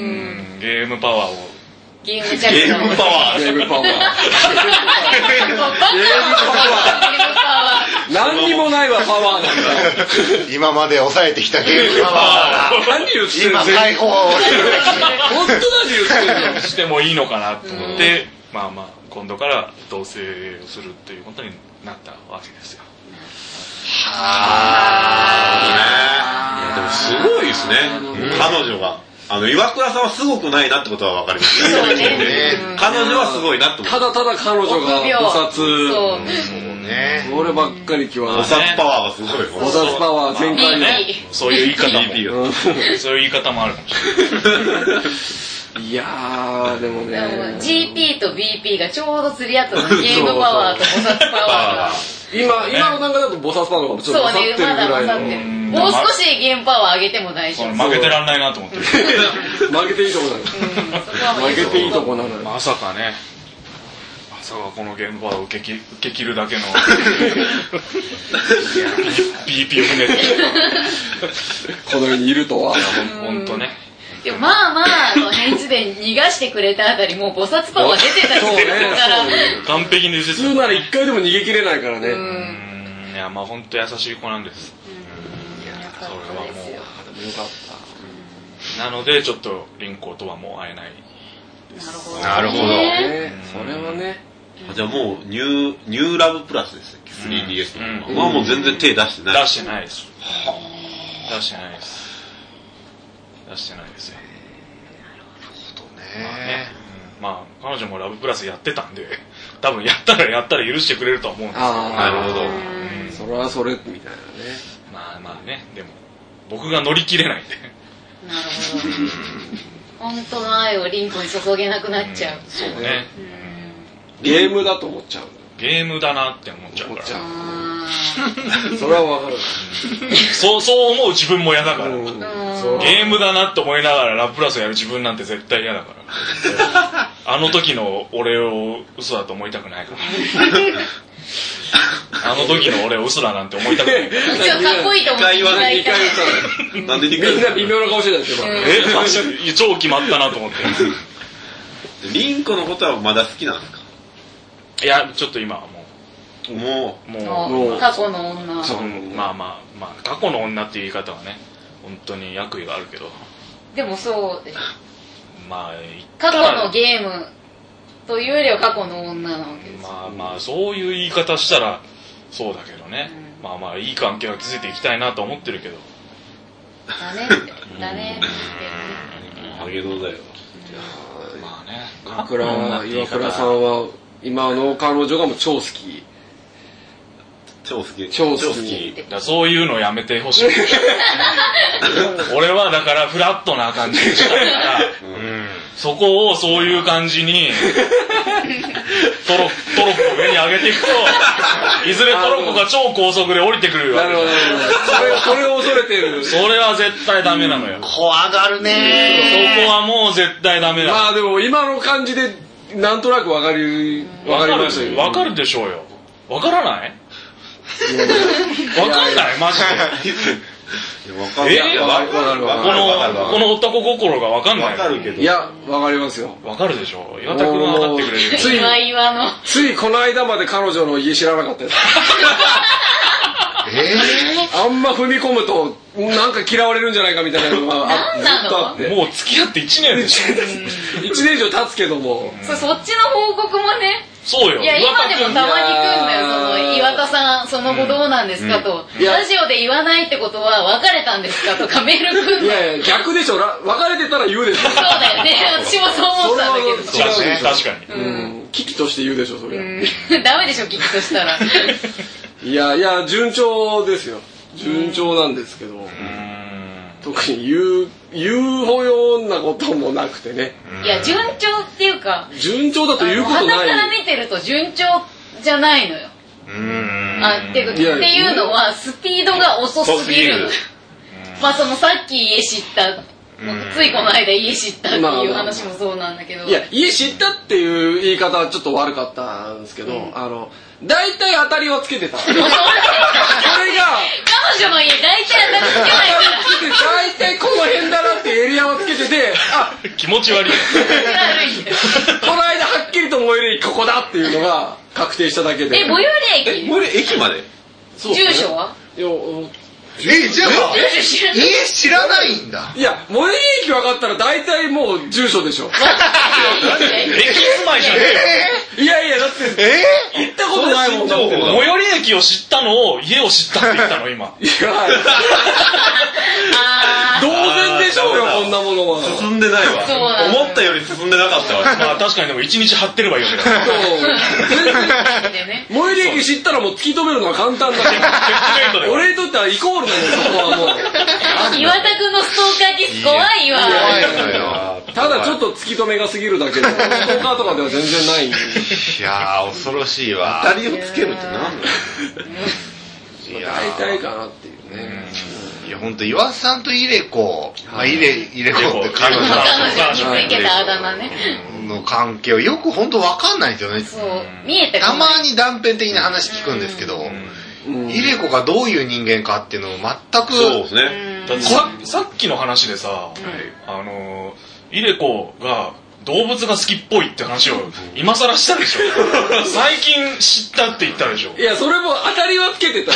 Speaker 2: ゲームパワーを
Speaker 1: ゲームジャック
Speaker 5: ゲームパワー
Speaker 4: ゲームパワーゲームパワー何にもないわパワーなんだ
Speaker 3: 今まで抑えてきたゲームパワー
Speaker 4: 何言ってんの
Speaker 3: 今解放してる
Speaker 4: 本当何言ってんの
Speaker 2: してもいいのかなと思ってまあまあ今度から同棲をするっていうことになったわけですよ
Speaker 5: はあいやでもすごいですね彼女があの岩倉さんはすごくないなってことは分かりますね彼女はすごいなって思う
Speaker 4: ただただ彼女が菩薩
Speaker 1: そう
Speaker 3: ね
Speaker 4: そればっかり際
Speaker 5: 菩薩パワーがすごい
Speaker 4: 菩薩パワー全開
Speaker 2: ねそういう言い方もそういう言い方もあるかもしれない
Speaker 4: いやーでもね
Speaker 1: ジーピー と ビーピー がちょうど釣り合ったのゲームパワーと菩薩パワーが
Speaker 4: 今今の段階だと菩薩パワーがちょっと勝ってるぐらいの
Speaker 1: もう少しゲームパワー上げても大丈夫
Speaker 2: 負けてらんないなと思って
Speaker 4: 負けていいとこなの負けていいとこなの
Speaker 2: まさかねまさかこのゲームパワーを受けき受け切るだけの ビーピー を船で
Speaker 4: この世にいるとは
Speaker 2: 本当ね
Speaker 1: でもまあまあの返事で逃がしてくれたあたりもう菩薩パワー出てたりするから
Speaker 2: 完璧に
Speaker 4: 普通なら一回でも逃げ切れないからね
Speaker 2: うんいやまあ本当優しい子なんです
Speaker 1: うんよかったですよよか
Speaker 2: ったなのでちょっと凛子とはもう会えないです
Speaker 3: なるほど
Speaker 4: それはね
Speaker 5: じゃあもうニューニューラブプラスですよ スリーディーエス とかはもう全然手出してない
Speaker 2: 出してないです出してないです出してないですよ。
Speaker 3: なるほどね。
Speaker 2: まあね、うん、まあ彼女もラブプラスやってたんで、多分やったらやったら許してくれるとは思うんですけど。
Speaker 5: なるほど。
Speaker 4: うん、それはそれみたいなね。
Speaker 2: まあまあね、でも僕が乗り切れないんで。
Speaker 1: なるほど。本当の愛をリンコに注げなくなっちゃう。
Speaker 2: うん、そうね、
Speaker 4: うん。ゲームだと思っちゃう。
Speaker 2: ゲームだなって思っちゃうから。
Speaker 4: それはわかる。
Speaker 2: そうそう思う自分も嫌だから。ゲームだなって思いながらラブプラスをやる自分なんて絶対嫌だから。あの時の俺を嘘だと思いたくないから。あの時の俺を嘘だなんて思いたくない。
Speaker 1: かっこいいと思って
Speaker 5: にかい言ったなんでにかい
Speaker 4: みんな微妙な顔してたんですよ。
Speaker 2: え、マジ超決まったなと思って。
Speaker 5: リンコのことはまだ好きなんですか？
Speaker 2: いや、ちょっと今はもう。
Speaker 5: も
Speaker 2: う、も
Speaker 1: う過去の女。
Speaker 2: そう、まあまあまあ過去の女っていう言い方はね、本当に悪意があるけど。
Speaker 1: でもそう。
Speaker 2: まあ
Speaker 1: 過去のゲームというよりは過去の女なわけです。
Speaker 2: まあまあそういう言い方したらそうだけどね。うん、まあまあいい関係は築いていきたいなと思ってるけど。
Speaker 1: だねってだね。
Speaker 5: ハゲドだよ。
Speaker 2: まあね。
Speaker 4: 岩倉岩倉さんは今の彼女がもう超好き。
Speaker 5: 超好き
Speaker 4: 超好き
Speaker 2: だそういうのやめてほしい俺はだからフラットな感じにしたから、うん、そこをそういう感じにトロトロッコ上に上げていくといずれトロッコが超高速で降りてくるわけ。
Speaker 4: なるほどそれ、それを恐れてる。
Speaker 2: それは絶対ダメなのよ。
Speaker 3: 怖がるね
Speaker 2: そこはもう絶対ダメだ。
Speaker 4: まあでも今の感じでなんとなくわかりわかりましたよ。
Speaker 2: わかるでしょうよ。 わからないわかんないマジで
Speaker 5: わかる
Speaker 2: えー、
Speaker 5: わかるわかるわかるわかる
Speaker 2: このこの男心がわかんない
Speaker 5: わかるけど
Speaker 4: いやわかりますよ
Speaker 2: わかるでしょ岩田君が分かってくれるよ
Speaker 4: つい
Speaker 1: 岩岩の
Speaker 4: ついこの間まで彼女の家知らなかったです
Speaker 3: え
Speaker 4: あんま踏み込むとなんか嫌われるんじゃないかみたいなのが
Speaker 1: なんなの
Speaker 4: ずっとあって
Speaker 2: もう付き合っていちねんでしょ
Speaker 4: いちねん以上経つけども
Speaker 1: そそっちの報告もね
Speaker 2: そうよ
Speaker 1: いや今でもたまに来んだよその
Speaker 4: いやー
Speaker 1: 岩田さんその後どうなんですかと、
Speaker 4: うんいや
Speaker 1: ラジオで言わないってことは別れたんですかとかメール来ん
Speaker 4: い
Speaker 1: の
Speaker 4: やいや逆でしょら別れてたら言うでしょ
Speaker 1: そうだよね私もそう思ったんだけど
Speaker 4: それは
Speaker 2: 確かに確かに
Speaker 4: うん危機として言うでしょそれは
Speaker 1: うんダメでしょ聞くとしたら
Speaker 4: いやいや順調ですよ順調なんですけど特に言う言うほようなこともなくてね
Speaker 1: いや順調っていうか
Speaker 4: 順調だと言うこと
Speaker 1: 傍
Speaker 4: ない
Speaker 1: から見てると順調じゃないのよ
Speaker 3: うーん
Speaker 1: あっていうかって
Speaker 4: いや
Speaker 1: いうのはスピードが遅すぎるの
Speaker 5: 遅す
Speaker 1: まあそのさっき家知ったついこの間家知ったっていう話もそうなんだけど
Speaker 4: いや家知ったっていう言い方はちょっと悪かったんですけど、うん、あの大体当たりはつけてたそれが
Speaker 1: 彼女の家大体当たりつけないから
Speaker 4: 大体この辺だなってエリアをつけててあ
Speaker 2: 気持ち悪い
Speaker 4: この間はっきりと最寄り駅ここだっていうのが確定しただけで
Speaker 1: え最寄り駅
Speaker 5: え最寄り駅まで
Speaker 4: そう
Speaker 1: 住所はい
Speaker 4: や
Speaker 3: えじゃあ
Speaker 1: 住所知らない
Speaker 3: 家知らないんだ
Speaker 4: いや最寄り駅分かったら大体もう住所でしょ
Speaker 2: 駅住まいじゃね
Speaker 3: え
Speaker 4: いやいやだって
Speaker 3: え
Speaker 4: 行ったことないもんだって
Speaker 2: え最寄り駅を知ったのを家を知ったって言ったの今
Speaker 4: いや
Speaker 1: あ
Speaker 4: 当然でしょうよこんなものは
Speaker 5: 進んでないわ
Speaker 1: そうなんだ
Speaker 5: 思ったより進んでなかったわ
Speaker 2: まあ確かにでも一日張ってればいいわけだから
Speaker 1: ーでね
Speaker 4: 最寄り駅知ったらもう突き止めるのは簡単だけど俺にとってはイコールなのよそこはもう
Speaker 1: 岩田君のストーカーキス怖いわ
Speaker 3: 怖いのよ
Speaker 4: ただちょっと突き止めが過ぎるだけでストーカーとかでは全然ないんで
Speaker 3: いやー恐ろしいわ
Speaker 5: 当たりをつけるって何なの
Speaker 3: いや
Speaker 4: 大体かなっていうね
Speaker 3: いや本当岩さんとイレコ、まあ、イレイレコって彼女
Speaker 1: 彼女につけたあだ名ね
Speaker 3: の関係をよく本当わかんないんですよね
Speaker 1: そう見えてこ
Speaker 3: た
Speaker 1: ない
Speaker 3: まに断片的な話聞くんですけどイレコがどういう人間かっていうのを全く
Speaker 5: そうですね
Speaker 2: だってささっきの話でさ、あのイレコが動物が好きっぽいって話を今更したでしょ最近知ったって言ったでしょ
Speaker 4: いやそれも当たりはつけてた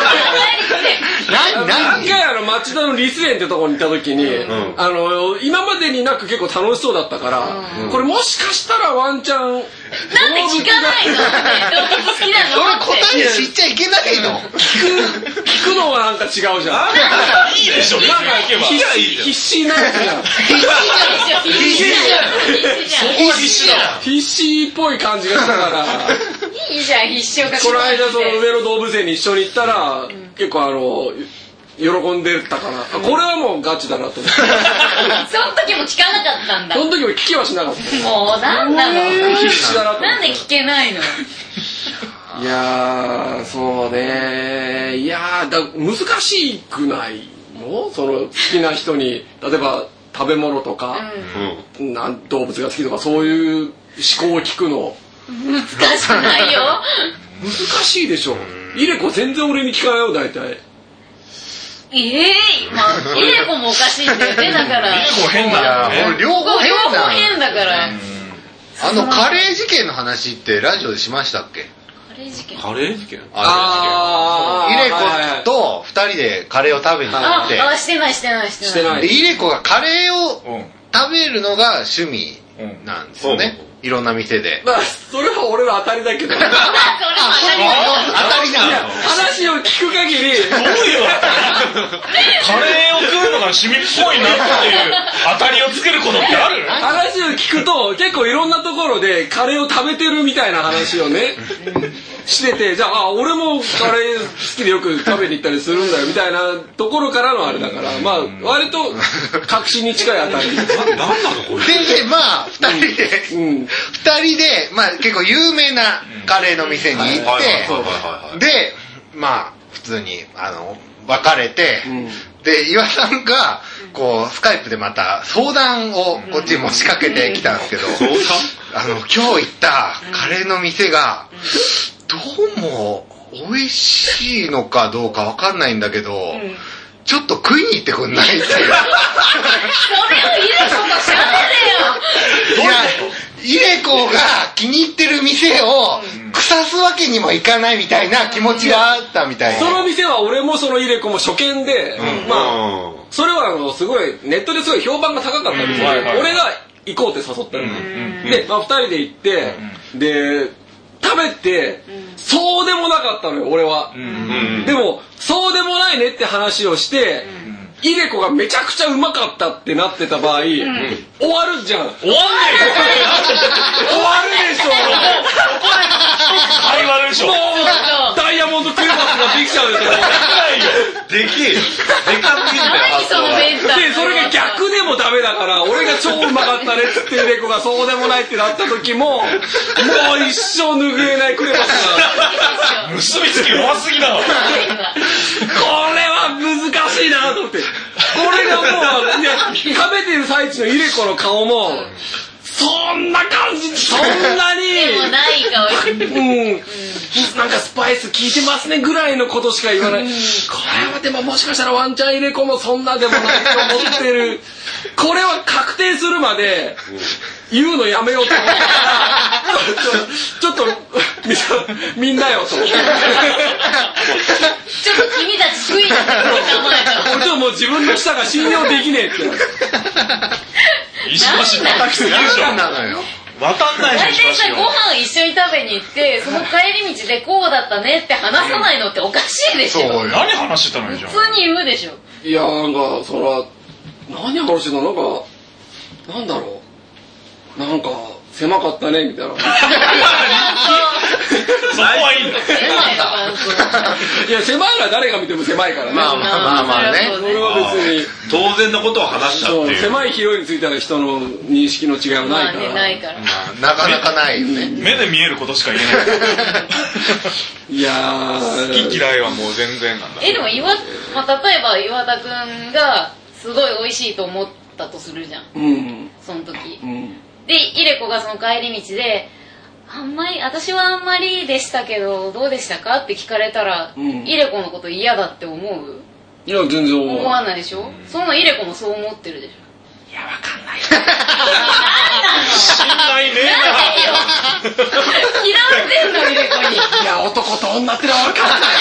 Speaker 3: 何
Speaker 4: 何
Speaker 3: 何
Speaker 4: 回あの町田のリス園ってとこに行った時に、
Speaker 5: ん
Speaker 4: あの今までになく結構楽しそうだったから、
Speaker 5: うん、
Speaker 4: これもしかしたらワンチャン
Speaker 1: なんで聞かないの動物好きな
Speaker 3: それ
Speaker 1: のって
Speaker 3: 答え知っちゃいけないの
Speaker 4: 聞く聞くのはなんか違うじゃん
Speaker 2: いいでしょ
Speaker 4: なんか
Speaker 2: 聞けば
Speaker 4: 必死必死になるじゃん
Speaker 1: 必死じゃん必死じゃん
Speaker 2: そこは必死だわ
Speaker 4: 必死っぽい感じがしたから
Speaker 1: いいじゃん必勝が
Speaker 4: この間その上野動物園に一緒に行ったら、うん、結構あの喜んでたから、うん、これはもうガチだなと思ってその
Speaker 1: 時も聞かなかったんだ
Speaker 4: その時も聞きはしなかった
Speaker 1: もうなんなの
Speaker 4: 必死だなと
Speaker 1: なんで聞けないの
Speaker 4: いやーそうねいやーだ難しくないのその好きな人に例えば食べ物とか、うん、なん動物が好きとかそういう思考を聞くの
Speaker 1: 難しくないよ
Speaker 4: 難しいでしょイレコ全然俺に聞かないよ大体
Speaker 1: ええー、まあイレコもおかしいんだよねだから
Speaker 2: イレコ変だ
Speaker 3: ね俺両方変
Speaker 1: 両
Speaker 3: だ
Speaker 1: 方変だから
Speaker 3: あのカレー事件の話ってラジオでしましたっけ
Speaker 1: カレー事件
Speaker 5: カレー事件
Speaker 3: あイレコと二人でカレーを食べに行って
Speaker 1: ああしてないしてないしてない
Speaker 4: してない
Speaker 3: でイレコがカレーを食べるのが趣味なんですよね、いろんな店で
Speaker 4: まあそれは俺の当たりだけど
Speaker 1: それも当たり
Speaker 3: 当たりなの
Speaker 4: 話を聞く限り
Speaker 2: どういうカレーを食うのが趣味っぽいなっていう当たりをつけることってある
Speaker 4: 話を聞くと結構いろんなところでカレーを食べてるみたいな話をねしててじゃああ俺もカレー好きでよく食べに行ったりするんだよみたいなところからのあれだからまあ割と確信に近い当たり
Speaker 5: なんなのこれ
Speaker 3: でまあ二人で二人でまあ結構有名なカレーの店に行ってでまあ普通にあの別れて、うん、で岩さんがこうスカイプでまた相談をこっちに持ちかけてきたんですけど、うん、あの今日行ったカレーの店がどうも美味しいのかどうかわかんないんだけど、うん、ちょっと食いに行ってくんないっていう。それをイレコ
Speaker 1: としゃべれよ。
Speaker 3: いや、イレコが気に入ってる店を腐すわけにもいかないみたいな気持ちがあったみたいな。
Speaker 4: その店は俺もそのイレコも初見で、うん、まあそれはあのすごいネットですごい評判が高かったんですよ、うん、俺が行こうって誘ったの、うん、で、まあ、ふたりで行って、うん、で食べて、うん、そうでもなかったのよ俺は、うん、でもそうでもないねって話をして、うん、イレコがめちゃくちゃうまかったってなってた場合、うん、終わるじゃん。終わんないよ。終わるでしょ。
Speaker 2: 会話でしょ。
Speaker 4: もうダイヤモンドクレバスができちゃうでしょ。
Speaker 5: できる。でかすぎるんだよ。
Speaker 1: 何そのメンタル。
Speaker 4: でそれが逆でもダメだから俺が超うまかったねっつってイレコがそうでもないってなった時ももう一生拭えないクレバスが
Speaker 2: 結びつき弱すぎだ。こ
Speaker 4: れは難しいなと思って。これがもういや食べてる最中のイレコの顔も、うん、そんな感じそんなに
Speaker 1: でもない顔してる、うん、
Speaker 4: なんかスパイス効いてますねぐらいのことしか言わない、うん、これはでももしかしたらワンチャンイレコもそんなでもないと思ってる。これは確定するまで言うのやめようと思ったからちょっとみんなよとちょっと
Speaker 1: 君たち食いに行ってくる構えた。
Speaker 4: 俺ともう自分の舌が信用できねえって
Speaker 2: 石橋叩きすぎるでしょ。
Speaker 3: 何なのよ。
Speaker 2: 渡んない
Speaker 1: 大体さご飯一緒に食べに行ってその帰り道でこうだったねって話さないのっておかしいでしょ。
Speaker 2: そう何話してたのよ。
Speaker 1: 普通に言うでしょ。
Speaker 4: いやなんかそれは何話してたのなんかなんだろうなんか狭かったねみたいな。
Speaker 2: そこはいいんだ。
Speaker 4: いや狭いのは誰が見ても狭いからね。
Speaker 3: まあまあまあまあね。
Speaker 4: それは別に
Speaker 5: 当然のことを話したっていう。
Speaker 4: 狭い広いについては人の認識の違いはないから。
Speaker 1: ないから。
Speaker 3: なかなかないよね。
Speaker 2: 目で見えることしか言えない。
Speaker 4: いや
Speaker 2: 好き嫌いはもう全然なんだ。
Speaker 1: えでも岩、まあ、例えば岩田くんがすごい美味しいと思ったとするじゃん。うん。その時。うん。でイレコがその帰り道であんまり私はあんまりでしたけどどうでしたかって聞かれたら、うん、イレコのこと嫌だって思う？
Speaker 4: いや全然思
Speaker 1: わない。思わないでしょ、うん、そのイレコもそう思ってるでしょ。
Speaker 4: いやわかんない。
Speaker 2: 信頼ねえな。
Speaker 1: 嫌ってんのイレコに。
Speaker 4: いや男と女ってのはわかんない。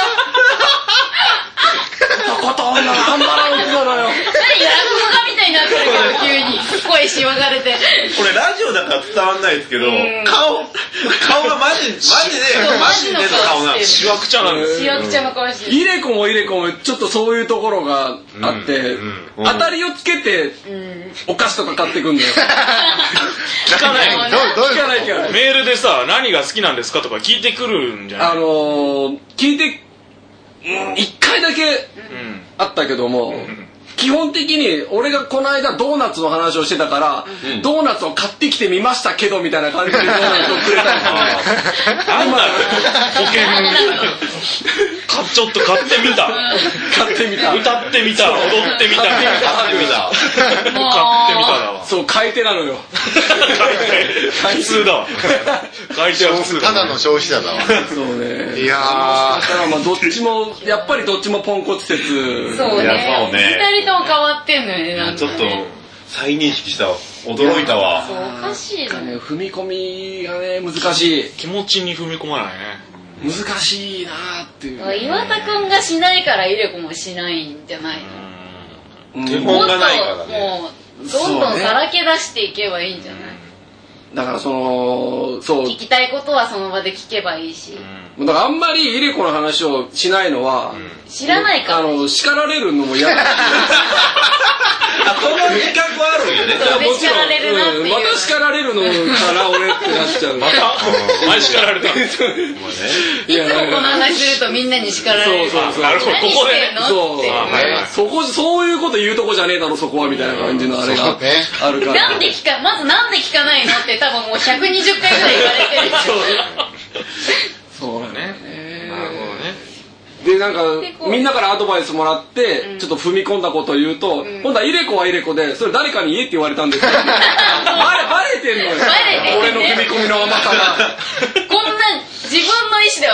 Speaker 4: 男と女の半端な男なのよ。
Speaker 1: 何落語家みたいになってるから急に声しわがれて。
Speaker 5: これラジオだから伝わんないですけど、顔顔がマジマジでマジでの顔なんです。
Speaker 2: しわくちゃなんです。
Speaker 1: しわくちゃの顔してる。
Speaker 4: イレコもイレコもちょっとそういうところがあって、当たりをつけてお菓子とか買ってくんだよ。
Speaker 2: 聞かない。
Speaker 3: どう聞かない
Speaker 2: 聞かない。メールでさ何が好きなんですかとか聞いてくるんじゃない？
Speaker 4: あの聞いて一回だけあったけども、基本的に俺がこの間ドーナツの話をしてたから、うん、ドーナツを買ってきてみましたけどみたいな感じでドーナツをくれたりとか。
Speaker 2: なんだ保険かちょっと買ってみた
Speaker 4: 買ってみた
Speaker 2: 歌ってみた踊ってみた買ってみた買ってみただわ。
Speaker 4: そう買い手なのよ。
Speaker 2: 普通だわ。買い手は普通だ。
Speaker 3: ただの消費者だわ。
Speaker 4: そうね。
Speaker 3: いやー
Speaker 4: だからまあどっちもやっぱりどっちもポンコツ説。
Speaker 1: そうね。二人とも変わってんのよね。なんかね
Speaker 5: ちょっと再認識したわ。驚いたわ。
Speaker 1: そうおかしいね。
Speaker 4: 踏み込みがね難しい。
Speaker 2: 気持ちに踏み込まないね。
Speaker 4: 難しいなーっていう、
Speaker 1: ね、岩田くんがしないからイレコもしないんじゃないの？
Speaker 5: 手本がないからね。
Speaker 1: もうどんどんさらけ出していけばいいんじゃない？
Speaker 4: だからそのそう
Speaker 1: 聞きたいことはその場で聞けばいいし、
Speaker 4: うん、だからあんまりイレコの話をしないのは、うん、
Speaker 1: 知らないから、
Speaker 4: あの叱られるのも嫌だ。
Speaker 5: あこの自覚はあるんよね。
Speaker 1: もちろん叱られるなっていう、
Speaker 4: うん、また叱られるのから俺ってなっちゃう。
Speaker 2: また前叱られた。い
Speaker 1: つもこの話するとみんなに叱られる。
Speaker 4: そうそうそう。
Speaker 2: なるほど。ここでね。
Speaker 4: そう。そこそういうこと言うとこじゃねえだろそこはみたいな感じのあれがあるから。
Speaker 1: なんで聞かまずなんで聞かないのって多分もうひゃくにじゅっかいぐらい言われてる。
Speaker 4: そうだね。
Speaker 2: なるほどね。
Speaker 4: でなんかみんなからアドバイスもらって、うん、ちょっと踏み込んだことを言うと、うん、今度はイレコはイレコでそれ誰かに言えって言われたんですよ。バレバレてんのよ。
Speaker 1: バレてんね、
Speaker 4: 俺の踏み込みの甘さが。
Speaker 1: こんな自分の意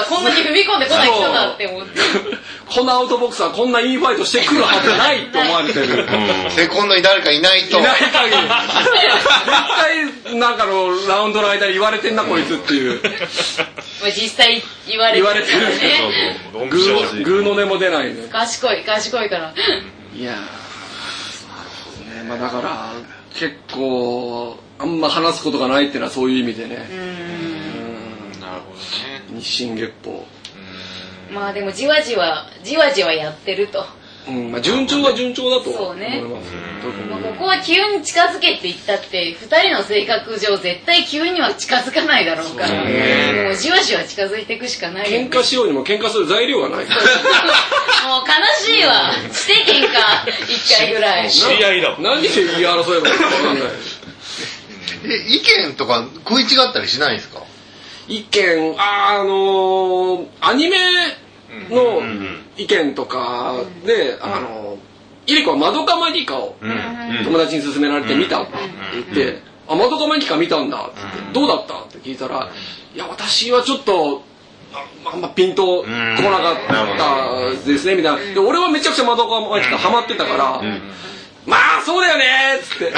Speaker 1: はこんなに踏み込んでこない人だって思って。
Speaker 4: このアウトボクサーこんなインファイトしてくるはずないと思われてる。
Speaker 3: セコンドに誰かいないと。
Speaker 4: いない限り。絶対なんかのラウンドの間に言われてんなこいつっていう。
Speaker 1: 実際言われてるからね。
Speaker 4: グーの音も出ないね。
Speaker 1: 賢い賢いから。
Speaker 4: いやー、まあだから結構あんま話すことがないっていうのはそういう意味でね。う
Speaker 2: ーん、なるほどね。
Speaker 4: 日進月歩。
Speaker 1: まあでもじわじわじわじわやってると。
Speaker 4: うん、まあ順調は順調だと
Speaker 1: 思います。そうね。
Speaker 4: まあ
Speaker 1: ここは急に近づけって言ったってふたりの性格上絶対急には近づかないだろうから、もうじわじわ近づいていくしかないよね。
Speaker 4: 喧嘩しようにも喧嘩する材料がない。もう
Speaker 1: 悲しいわ。して喧嘩一回ぐらい。
Speaker 2: 知り合いだ。
Speaker 4: 何で言い争えばいいか分かんない。
Speaker 3: え、意見とか食い違ったりしないんですか？
Speaker 4: 意見、あ、あのー、アニメの意見とかで、あのイリコはマドカマギカを友達に勧められて見たって言って「あ、マドカマギカ見たんだ」って言って「どうだった?」って聞いたら「いや私はちょっとあんまピンとこなかったですね」みたいな。で俺はめちゃくちゃマドカマギカハマってたから「まあそうだよね」っつって「えー、いや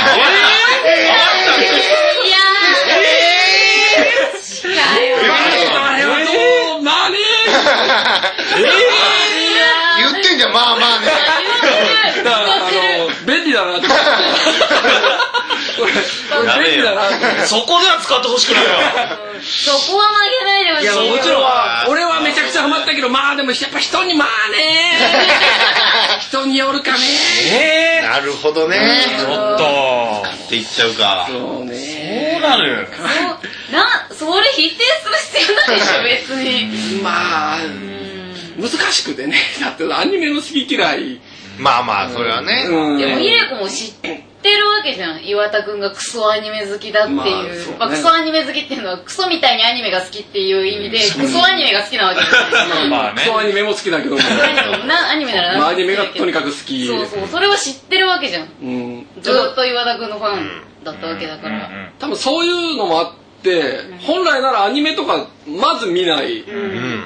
Speaker 1: ーだよ
Speaker 4: あれはどうまあね
Speaker 3: 言ってんじゃん、まあまあね。
Speaker 4: だからあの便利だなってこれ便利だなって
Speaker 2: そこでは使ってほしくないわ。
Speaker 1: そこは曲げないでほしい。
Speaker 4: いやもちろん俺はめちゃくちゃハマったけど、まあでもやっぱ人にまあね人によるかね。
Speaker 3: えー、なるほどね。
Speaker 2: ちょっと
Speaker 5: って言っちゃうか。
Speaker 4: そうね。
Speaker 2: そうなる。
Speaker 1: な、それ否定する必要ないでしょ別に。
Speaker 4: まあ難しくてね。だってアニメの好き嫌い。
Speaker 3: まあまあそれはね。
Speaker 1: うん、でもヒレコも知ってるわけじゃん。岩田くんがクソアニメ好きだっていう。まあね、まあ、クソアニメ好きっていうのはクソみたいにアニメが好きっていう意味で、クソアニメが好きなわけじゃん。
Speaker 2: まあね。
Speaker 4: クソアニメも好きだけど。
Speaker 1: なアニメなら
Speaker 4: まあアニメがとにかく好き。
Speaker 1: そうそう、それは知ってるわけじゃん。
Speaker 4: うん、
Speaker 1: ずっと岩田くんのファンだったわけだから。
Speaker 4: 多分そういうのもあって、本来ならアニメとかまず見ない。うん、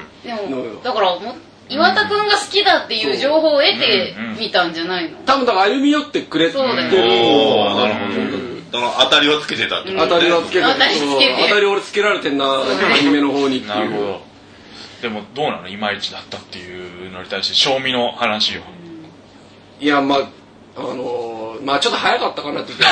Speaker 1: でもだからも岩田くんが好きだっていう情報を得て見たんじゃないの？
Speaker 4: 多分だから歩み寄ってくれてる。
Speaker 1: そうだよ。
Speaker 5: おー、なるほど。だから当たりはつけてたって。
Speaker 4: 当たりはつけて
Speaker 1: 当たりつけて。
Speaker 4: 当たり俺つけられてんな、アニメの方にっていう。
Speaker 2: なるほど。でもどうなの？いまいちだったっていうのに対して賞味の話よ。
Speaker 4: いや、まああのー、まあちょっと早かったかなって言って。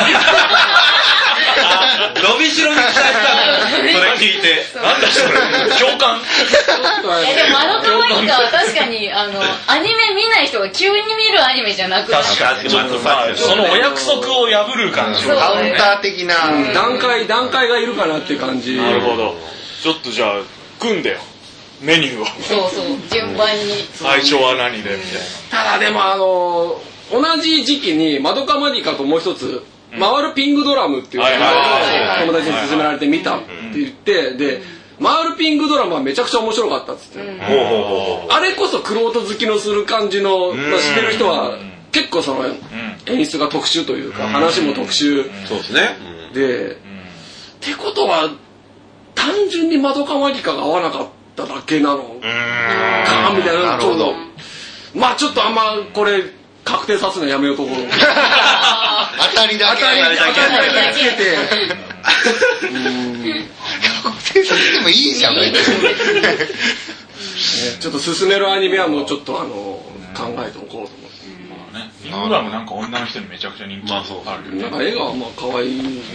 Speaker 5: 伸びしろに期待したそれ聞いて。
Speaker 2: なんだそれ共感。
Speaker 1: え、でもマドカマギカは確かにあのアニメ見ない人が急に見るアニメじゃなくて、
Speaker 2: 確かにちょっとまあそのお約束を破る感じ。
Speaker 3: カウンター的な
Speaker 4: 段階段階がいるかなっていう感じ。
Speaker 2: なるほど。ちょっとじゃあ組んでよ。メニューを。
Speaker 1: そうそう、順番に。
Speaker 2: 最初は何でみたいな。
Speaker 4: ただでもあのー。同じ時期にマドカマギカともう一つ回るピングドラムっていうのを友達に勧められて見たって言ってで回るピングドラムはめちゃくちゃ面白かったっつって、うん、あれこそ玄人好きのする感じの、まあ、知ってる人は結構その演出が特殊というか話も特殊
Speaker 5: そうですね
Speaker 4: でってことは単純にマドカマギカが合わなかっただけなのかみたいなちょうどまあちょっとあんまこれ確定さすのやめようところ
Speaker 3: 当たりだけ
Speaker 4: 当たりだけつけて
Speaker 3: 確定させてもいいじゃん
Speaker 4: ちょっと進めるアニメはもうちょっとあの考えておこうと思って
Speaker 2: まあねピングドラムなんか女の人にめちゃくちゃ人気あるよね
Speaker 4: なんか絵がまあ可愛いそうね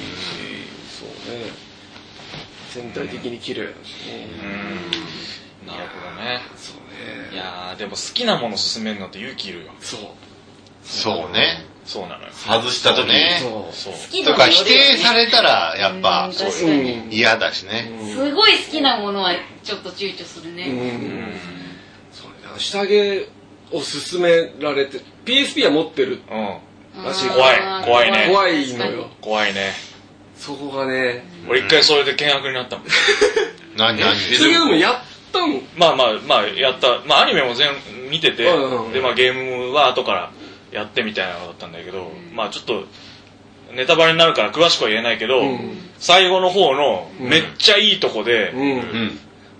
Speaker 4: 全体的に綺麗だしね
Speaker 2: なるほどねいやでも好きなもの勧めるのって勇気いるよ
Speaker 4: そう
Speaker 3: そうね
Speaker 2: そうなのよ
Speaker 5: 外した時
Speaker 3: ね
Speaker 1: そう
Speaker 3: とか否定されたらやっぱ嫌だしね
Speaker 1: すごい好きなものはちょっと躊躇するねうん
Speaker 4: そう下着を勧められて ピーエスピー は持ってるらしい
Speaker 2: 怖い怖いね
Speaker 4: 怖いのよ
Speaker 2: 怖いね
Speaker 4: そこがね
Speaker 2: 俺一回それで険悪になったもん
Speaker 3: 何何
Speaker 4: それでもやっ
Speaker 2: まあまあまあやったまあアニメも全見てて、うんうん、でまあゲームは後からやってみたいなのだったんだけど、うん、まあちょっとネタバレになるから詳しくは言えないけど、うん、最後の方のめっちゃいいとこで、うん、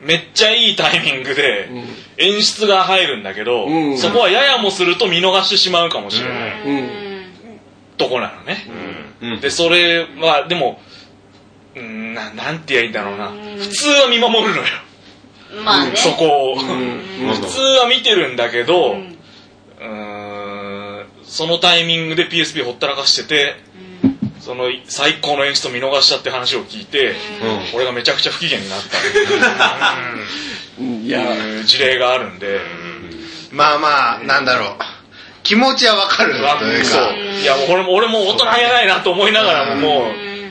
Speaker 2: めっちゃいいタイミングで演出が入るんだけど、うん、そこはややもすると見逃してしまうかもしれない、うん、とこなのね、うん、でそれはでもん な, なんて言えばいいんだろうな、普通は見守るのよ、
Speaker 1: まあね、
Speaker 2: そこを、うん、普通は見てるんだけど、うん、うーんそのタイミングで ピーエスピー ほったらかしてて、うん、その最高の演出を見逃したって話を聞いて、うん、俺がめちゃくちゃ不機嫌になったっていう事例があるんで、
Speaker 3: うん、まあまあなんだろう、気持ちはわかるというか、
Speaker 2: そういやもうこれも俺も大人げないなと思いながらももう、うん、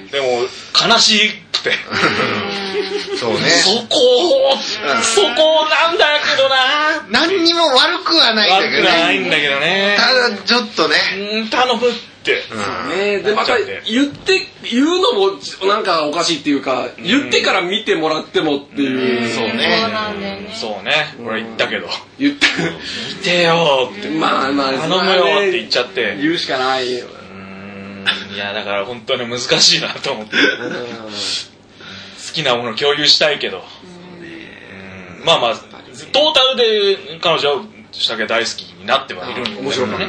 Speaker 2: でも悲しくて
Speaker 3: そうね、
Speaker 2: そこを、うん、そこなんだけどな、
Speaker 3: 何にも悪くはないんだけどね、
Speaker 2: 悪くないんだけどね、
Speaker 3: ただちょっとね、
Speaker 2: うん頼むって、
Speaker 4: うんね、でまた言って言うのもなんかおかしいっていうか、言ってから見てもらってもっていう、
Speaker 3: うん、そうね、
Speaker 1: そうなんだよね、
Speaker 2: そうね、俺言ったけど、
Speaker 4: 言って
Speaker 2: 見てよって、
Speaker 4: まあまあ
Speaker 2: 頼むよって言っちゃって
Speaker 4: 言うしかないよ。
Speaker 2: いやだから本当に難しいなと思って、好きなものを共有したいけど、うんまあまあトータルで彼女は下着大好きになってはいるんだけどね、面白かった、うん、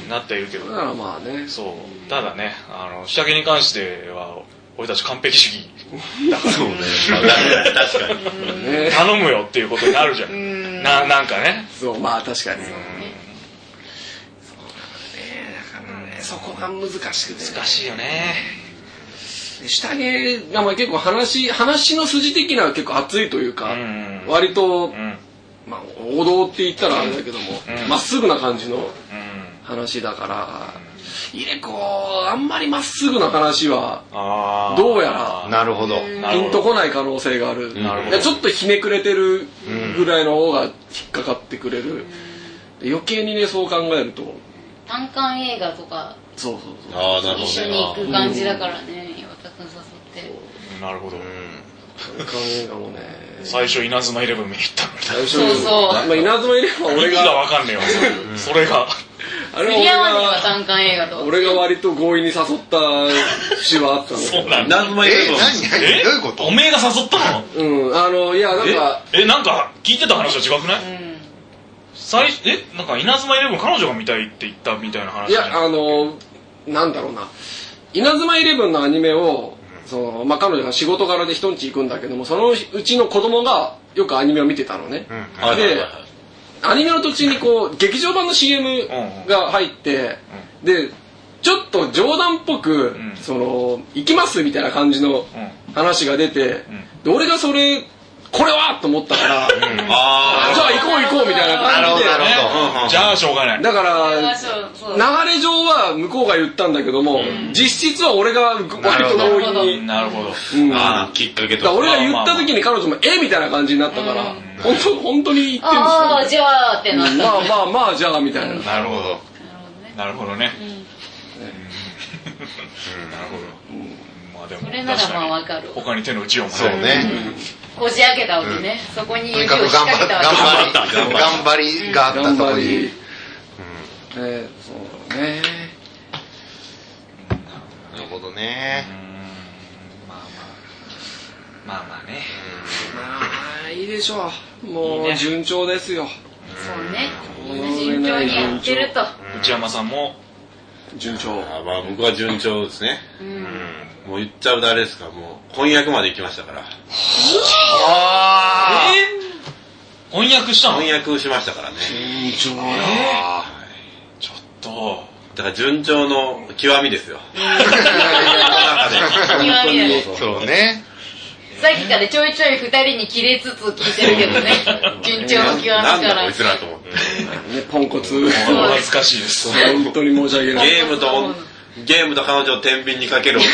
Speaker 2: なっているけど、
Speaker 4: だからまあね、
Speaker 2: そうただね、あの下着に関しては俺たち完璧主義だからそうね、確かに頼むよっていうことになるじゃん、ななんかね、
Speaker 4: そうまあ確かに、そこが難しくて
Speaker 2: 難しいよね。
Speaker 4: 下着がまあ結構話話の筋的な結構熱いというか、うん、割と、うん、まあ王道って言ったらあれだけども、ま、うん、っすぐな感じの話だから、うん、入れ子あんまりまっすぐな話はどうやら
Speaker 3: なるほど
Speaker 4: ピンとこない可能性がある。なるほど。ちょっとひねくれてるぐらいの方が引っかかってくれる。余計にねそう考えると。
Speaker 1: 単館映画とか
Speaker 4: そうそうそう
Speaker 5: あなるほど、ね、
Speaker 1: 一緒に行く感じだからね、岩田君誘って、
Speaker 2: なるほど、
Speaker 4: 単館映画もね
Speaker 2: 最初稲妻イレブン見に行ったのに、
Speaker 1: そうそう、
Speaker 4: まあ、稲妻イレブンは俺が
Speaker 2: 意味が分かんねえよそれが
Speaker 1: あれは俺が単館映画と
Speaker 4: 俺が割と強引に誘った節はあったの
Speaker 2: そうなん
Speaker 5: だ、稲妻イレブン
Speaker 3: え何何どういうこと、
Speaker 2: おめえが誘ったの、
Speaker 4: うんあのいやなんか
Speaker 2: ええなんか聞いてた話は違くない、うん最えなんか稲妻イレブン彼女が見たいって言ったみたいな話。
Speaker 4: いやあのなんだろうな、稲妻イレブンのアニメをその、まあ、彼女が仕事柄で人ん家行くんだけども、そのうちの子供がよくアニメを見てたのね、うん、でアニメの途中にこう劇場版の シーエム が入って、うんうん、でちょっと冗談っぽく、うん、その行きますみたいな感じの話が出て、うん、で俺がそれこれはと思ったから、うん、あじゃあ行こう行こうみたいな感じで、
Speaker 2: なるほど、じゃあしょうがない。
Speaker 4: だから流れ上は向こうが言ったんだけども、うん、実質は俺が割と強引に、
Speaker 2: なるほど、
Speaker 4: うん、
Speaker 5: あきっかけと
Speaker 4: 俺が言った時に彼女もえみたいな感じになったから、本当本当に言ってるんですよ。
Speaker 1: ああじゃあってなった。
Speaker 4: まあまあまあじゃあみたいな。
Speaker 2: なるほど、なるほどね。なるほど。
Speaker 1: それならまあわかる。
Speaker 2: 他に手の内をもね。
Speaker 3: そうね。
Speaker 1: こじ開けたわけね。そこに
Speaker 3: とにかく頑張った頑張りがあったところに。え
Speaker 4: そうね。
Speaker 3: なるほどね。
Speaker 2: まあまあまあまあね。
Speaker 4: まあいいでしょう。もう順調ですよ。
Speaker 1: そうね。順調にやってると。
Speaker 2: 内山さんも
Speaker 4: 順調。
Speaker 5: まあ僕は順調ですね。もう言っちゃうとあれですか、もう翻訳まで行きましたから。
Speaker 2: あえ翻訳したの？
Speaker 5: 翻訳しましたからね。
Speaker 4: 順調。
Speaker 2: ちょっと。
Speaker 5: だから順調の極みですよ。
Speaker 1: 極みだね。
Speaker 3: そうね。
Speaker 1: さっきからちょいちょい二人に切れつつ聞いてるけどね。順調の極みから。
Speaker 5: なんだこいつらと思って。
Speaker 4: ポンコツ。
Speaker 2: 恥ずかしいです。
Speaker 4: 本当に申し訳ない。
Speaker 5: ゲームとゲームと彼女を天秤にかける男。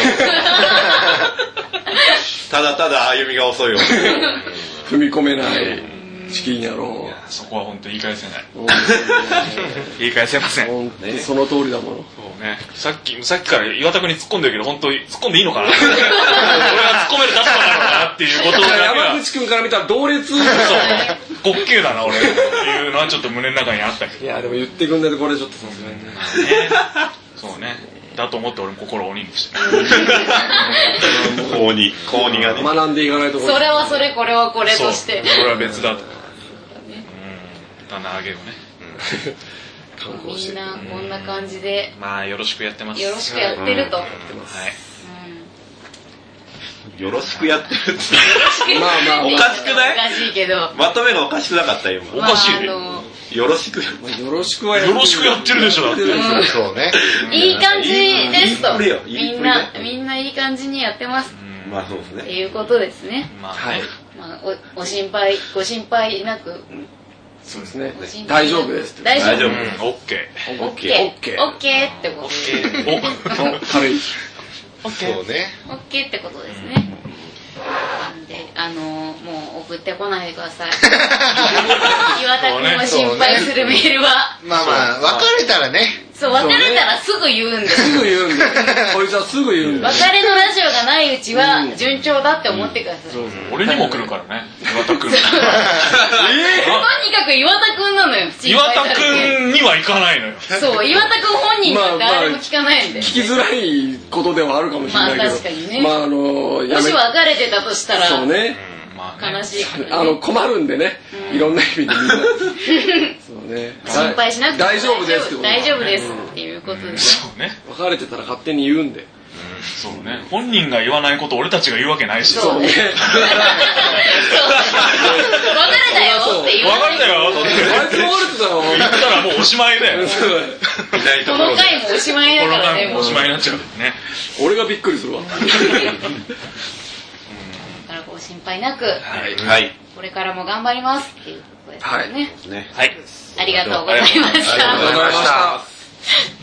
Speaker 5: ただただ歩みが遅い男。
Speaker 4: 踏み込めないチキン野郎。
Speaker 2: そこは本当に言い返せない。言い返せません。
Speaker 4: 本当にその通りだもの。
Speaker 2: そうね。さっきさっきから岩田君に突っ込んでるけど本当に突っ込んでいいのかな。俺が突っ込める立場なのかなっていうことが
Speaker 4: 山口君から見たら同列。そう。
Speaker 2: 滑稽だな俺っていうのはちょっと胸の中にあったけど。
Speaker 4: いやでも言ってくんないとこれちょっとさすがにね。
Speaker 2: そうね。 だと思って俺も心を鬼にして
Speaker 5: 高に高にがね
Speaker 4: 学んでいかないと。
Speaker 1: それはそれこれはこれとして。
Speaker 2: それは別だと。棚上げをね。
Speaker 1: みんなこんな感じで。
Speaker 2: まあよろしくやってます。
Speaker 1: よろしくやってると。はい。
Speaker 5: よろしくやってるって。
Speaker 4: まあまあ
Speaker 5: おかしくない？
Speaker 1: おかしいけど。
Speaker 5: まとめがおかしくなかった今。
Speaker 2: おかしいね。
Speaker 5: よろしく。
Speaker 4: よろしくはや
Speaker 2: よろしくやってるでしょ。だって。
Speaker 3: そうね。
Speaker 1: いい感じですと。
Speaker 5: み
Speaker 1: んなみんないい感じにやってます。
Speaker 5: まあそうですね。
Speaker 1: っていうことですね。
Speaker 2: はい。
Speaker 1: まあおお心配ご心配なく。
Speaker 4: そうですね。大丈夫です。
Speaker 1: 大丈夫。
Speaker 2: オッケ
Speaker 1: ー。オッケー。オッケー。オッケーってこと。
Speaker 4: 軽い。
Speaker 1: オッケー。
Speaker 3: そうね。
Speaker 1: オッケーってことですね。なんで、あの、もう送ってこないでください。岩田君を心配するメールは。
Speaker 3: まあまあ、別れたらね。
Speaker 1: そう、別れたらすぐ言うんです。
Speaker 4: すぐ言うんだよ。こいつはすぐ言うんだよ。
Speaker 1: 別れのラジオがないうちは順調だって思ってください。
Speaker 2: 俺にも来るからね、岩田君。とに
Speaker 1: かく岩田君なのよ。
Speaker 2: 岩田君には行かないのよ。
Speaker 1: そう、岩田君本人は誰も聞かないんで。
Speaker 4: 聞きづらいことではあるかもしれないけど。
Speaker 1: まあ確かにね。
Speaker 4: まああの、
Speaker 1: もし別れてたとしたら。
Speaker 4: そうね。
Speaker 1: 悲しい。
Speaker 4: あの、困るんでね。いろんな意味でみんな。そうね。
Speaker 1: 心配しなくて
Speaker 4: 大丈夫です。
Speaker 1: 大丈夫ですっていうことで。
Speaker 2: そうね。
Speaker 4: 別れてたら勝手に言うんで。
Speaker 2: そうね。本人が言わないこと俺たちが言うわけないし。
Speaker 1: そうね。別れたよって言わない。
Speaker 2: 別れたよって。
Speaker 4: あいつも悪くだろ。
Speaker 2: 言ったらもうおしまいだよ。
Speaker 1: この回もおしまいだからね。
Speaker 2: もうおしまいになっちゃうね。
Speaker 4: 俺がびっくりするわ。
Speaker 1: ご心配なく、
Speaker 5: はい、
Speaker 1: これからも頑張りますっていうことですね。
Speaker 5: はい。
Speaker 1: ありがとうございました。
Speaker 5: ありがとうございました。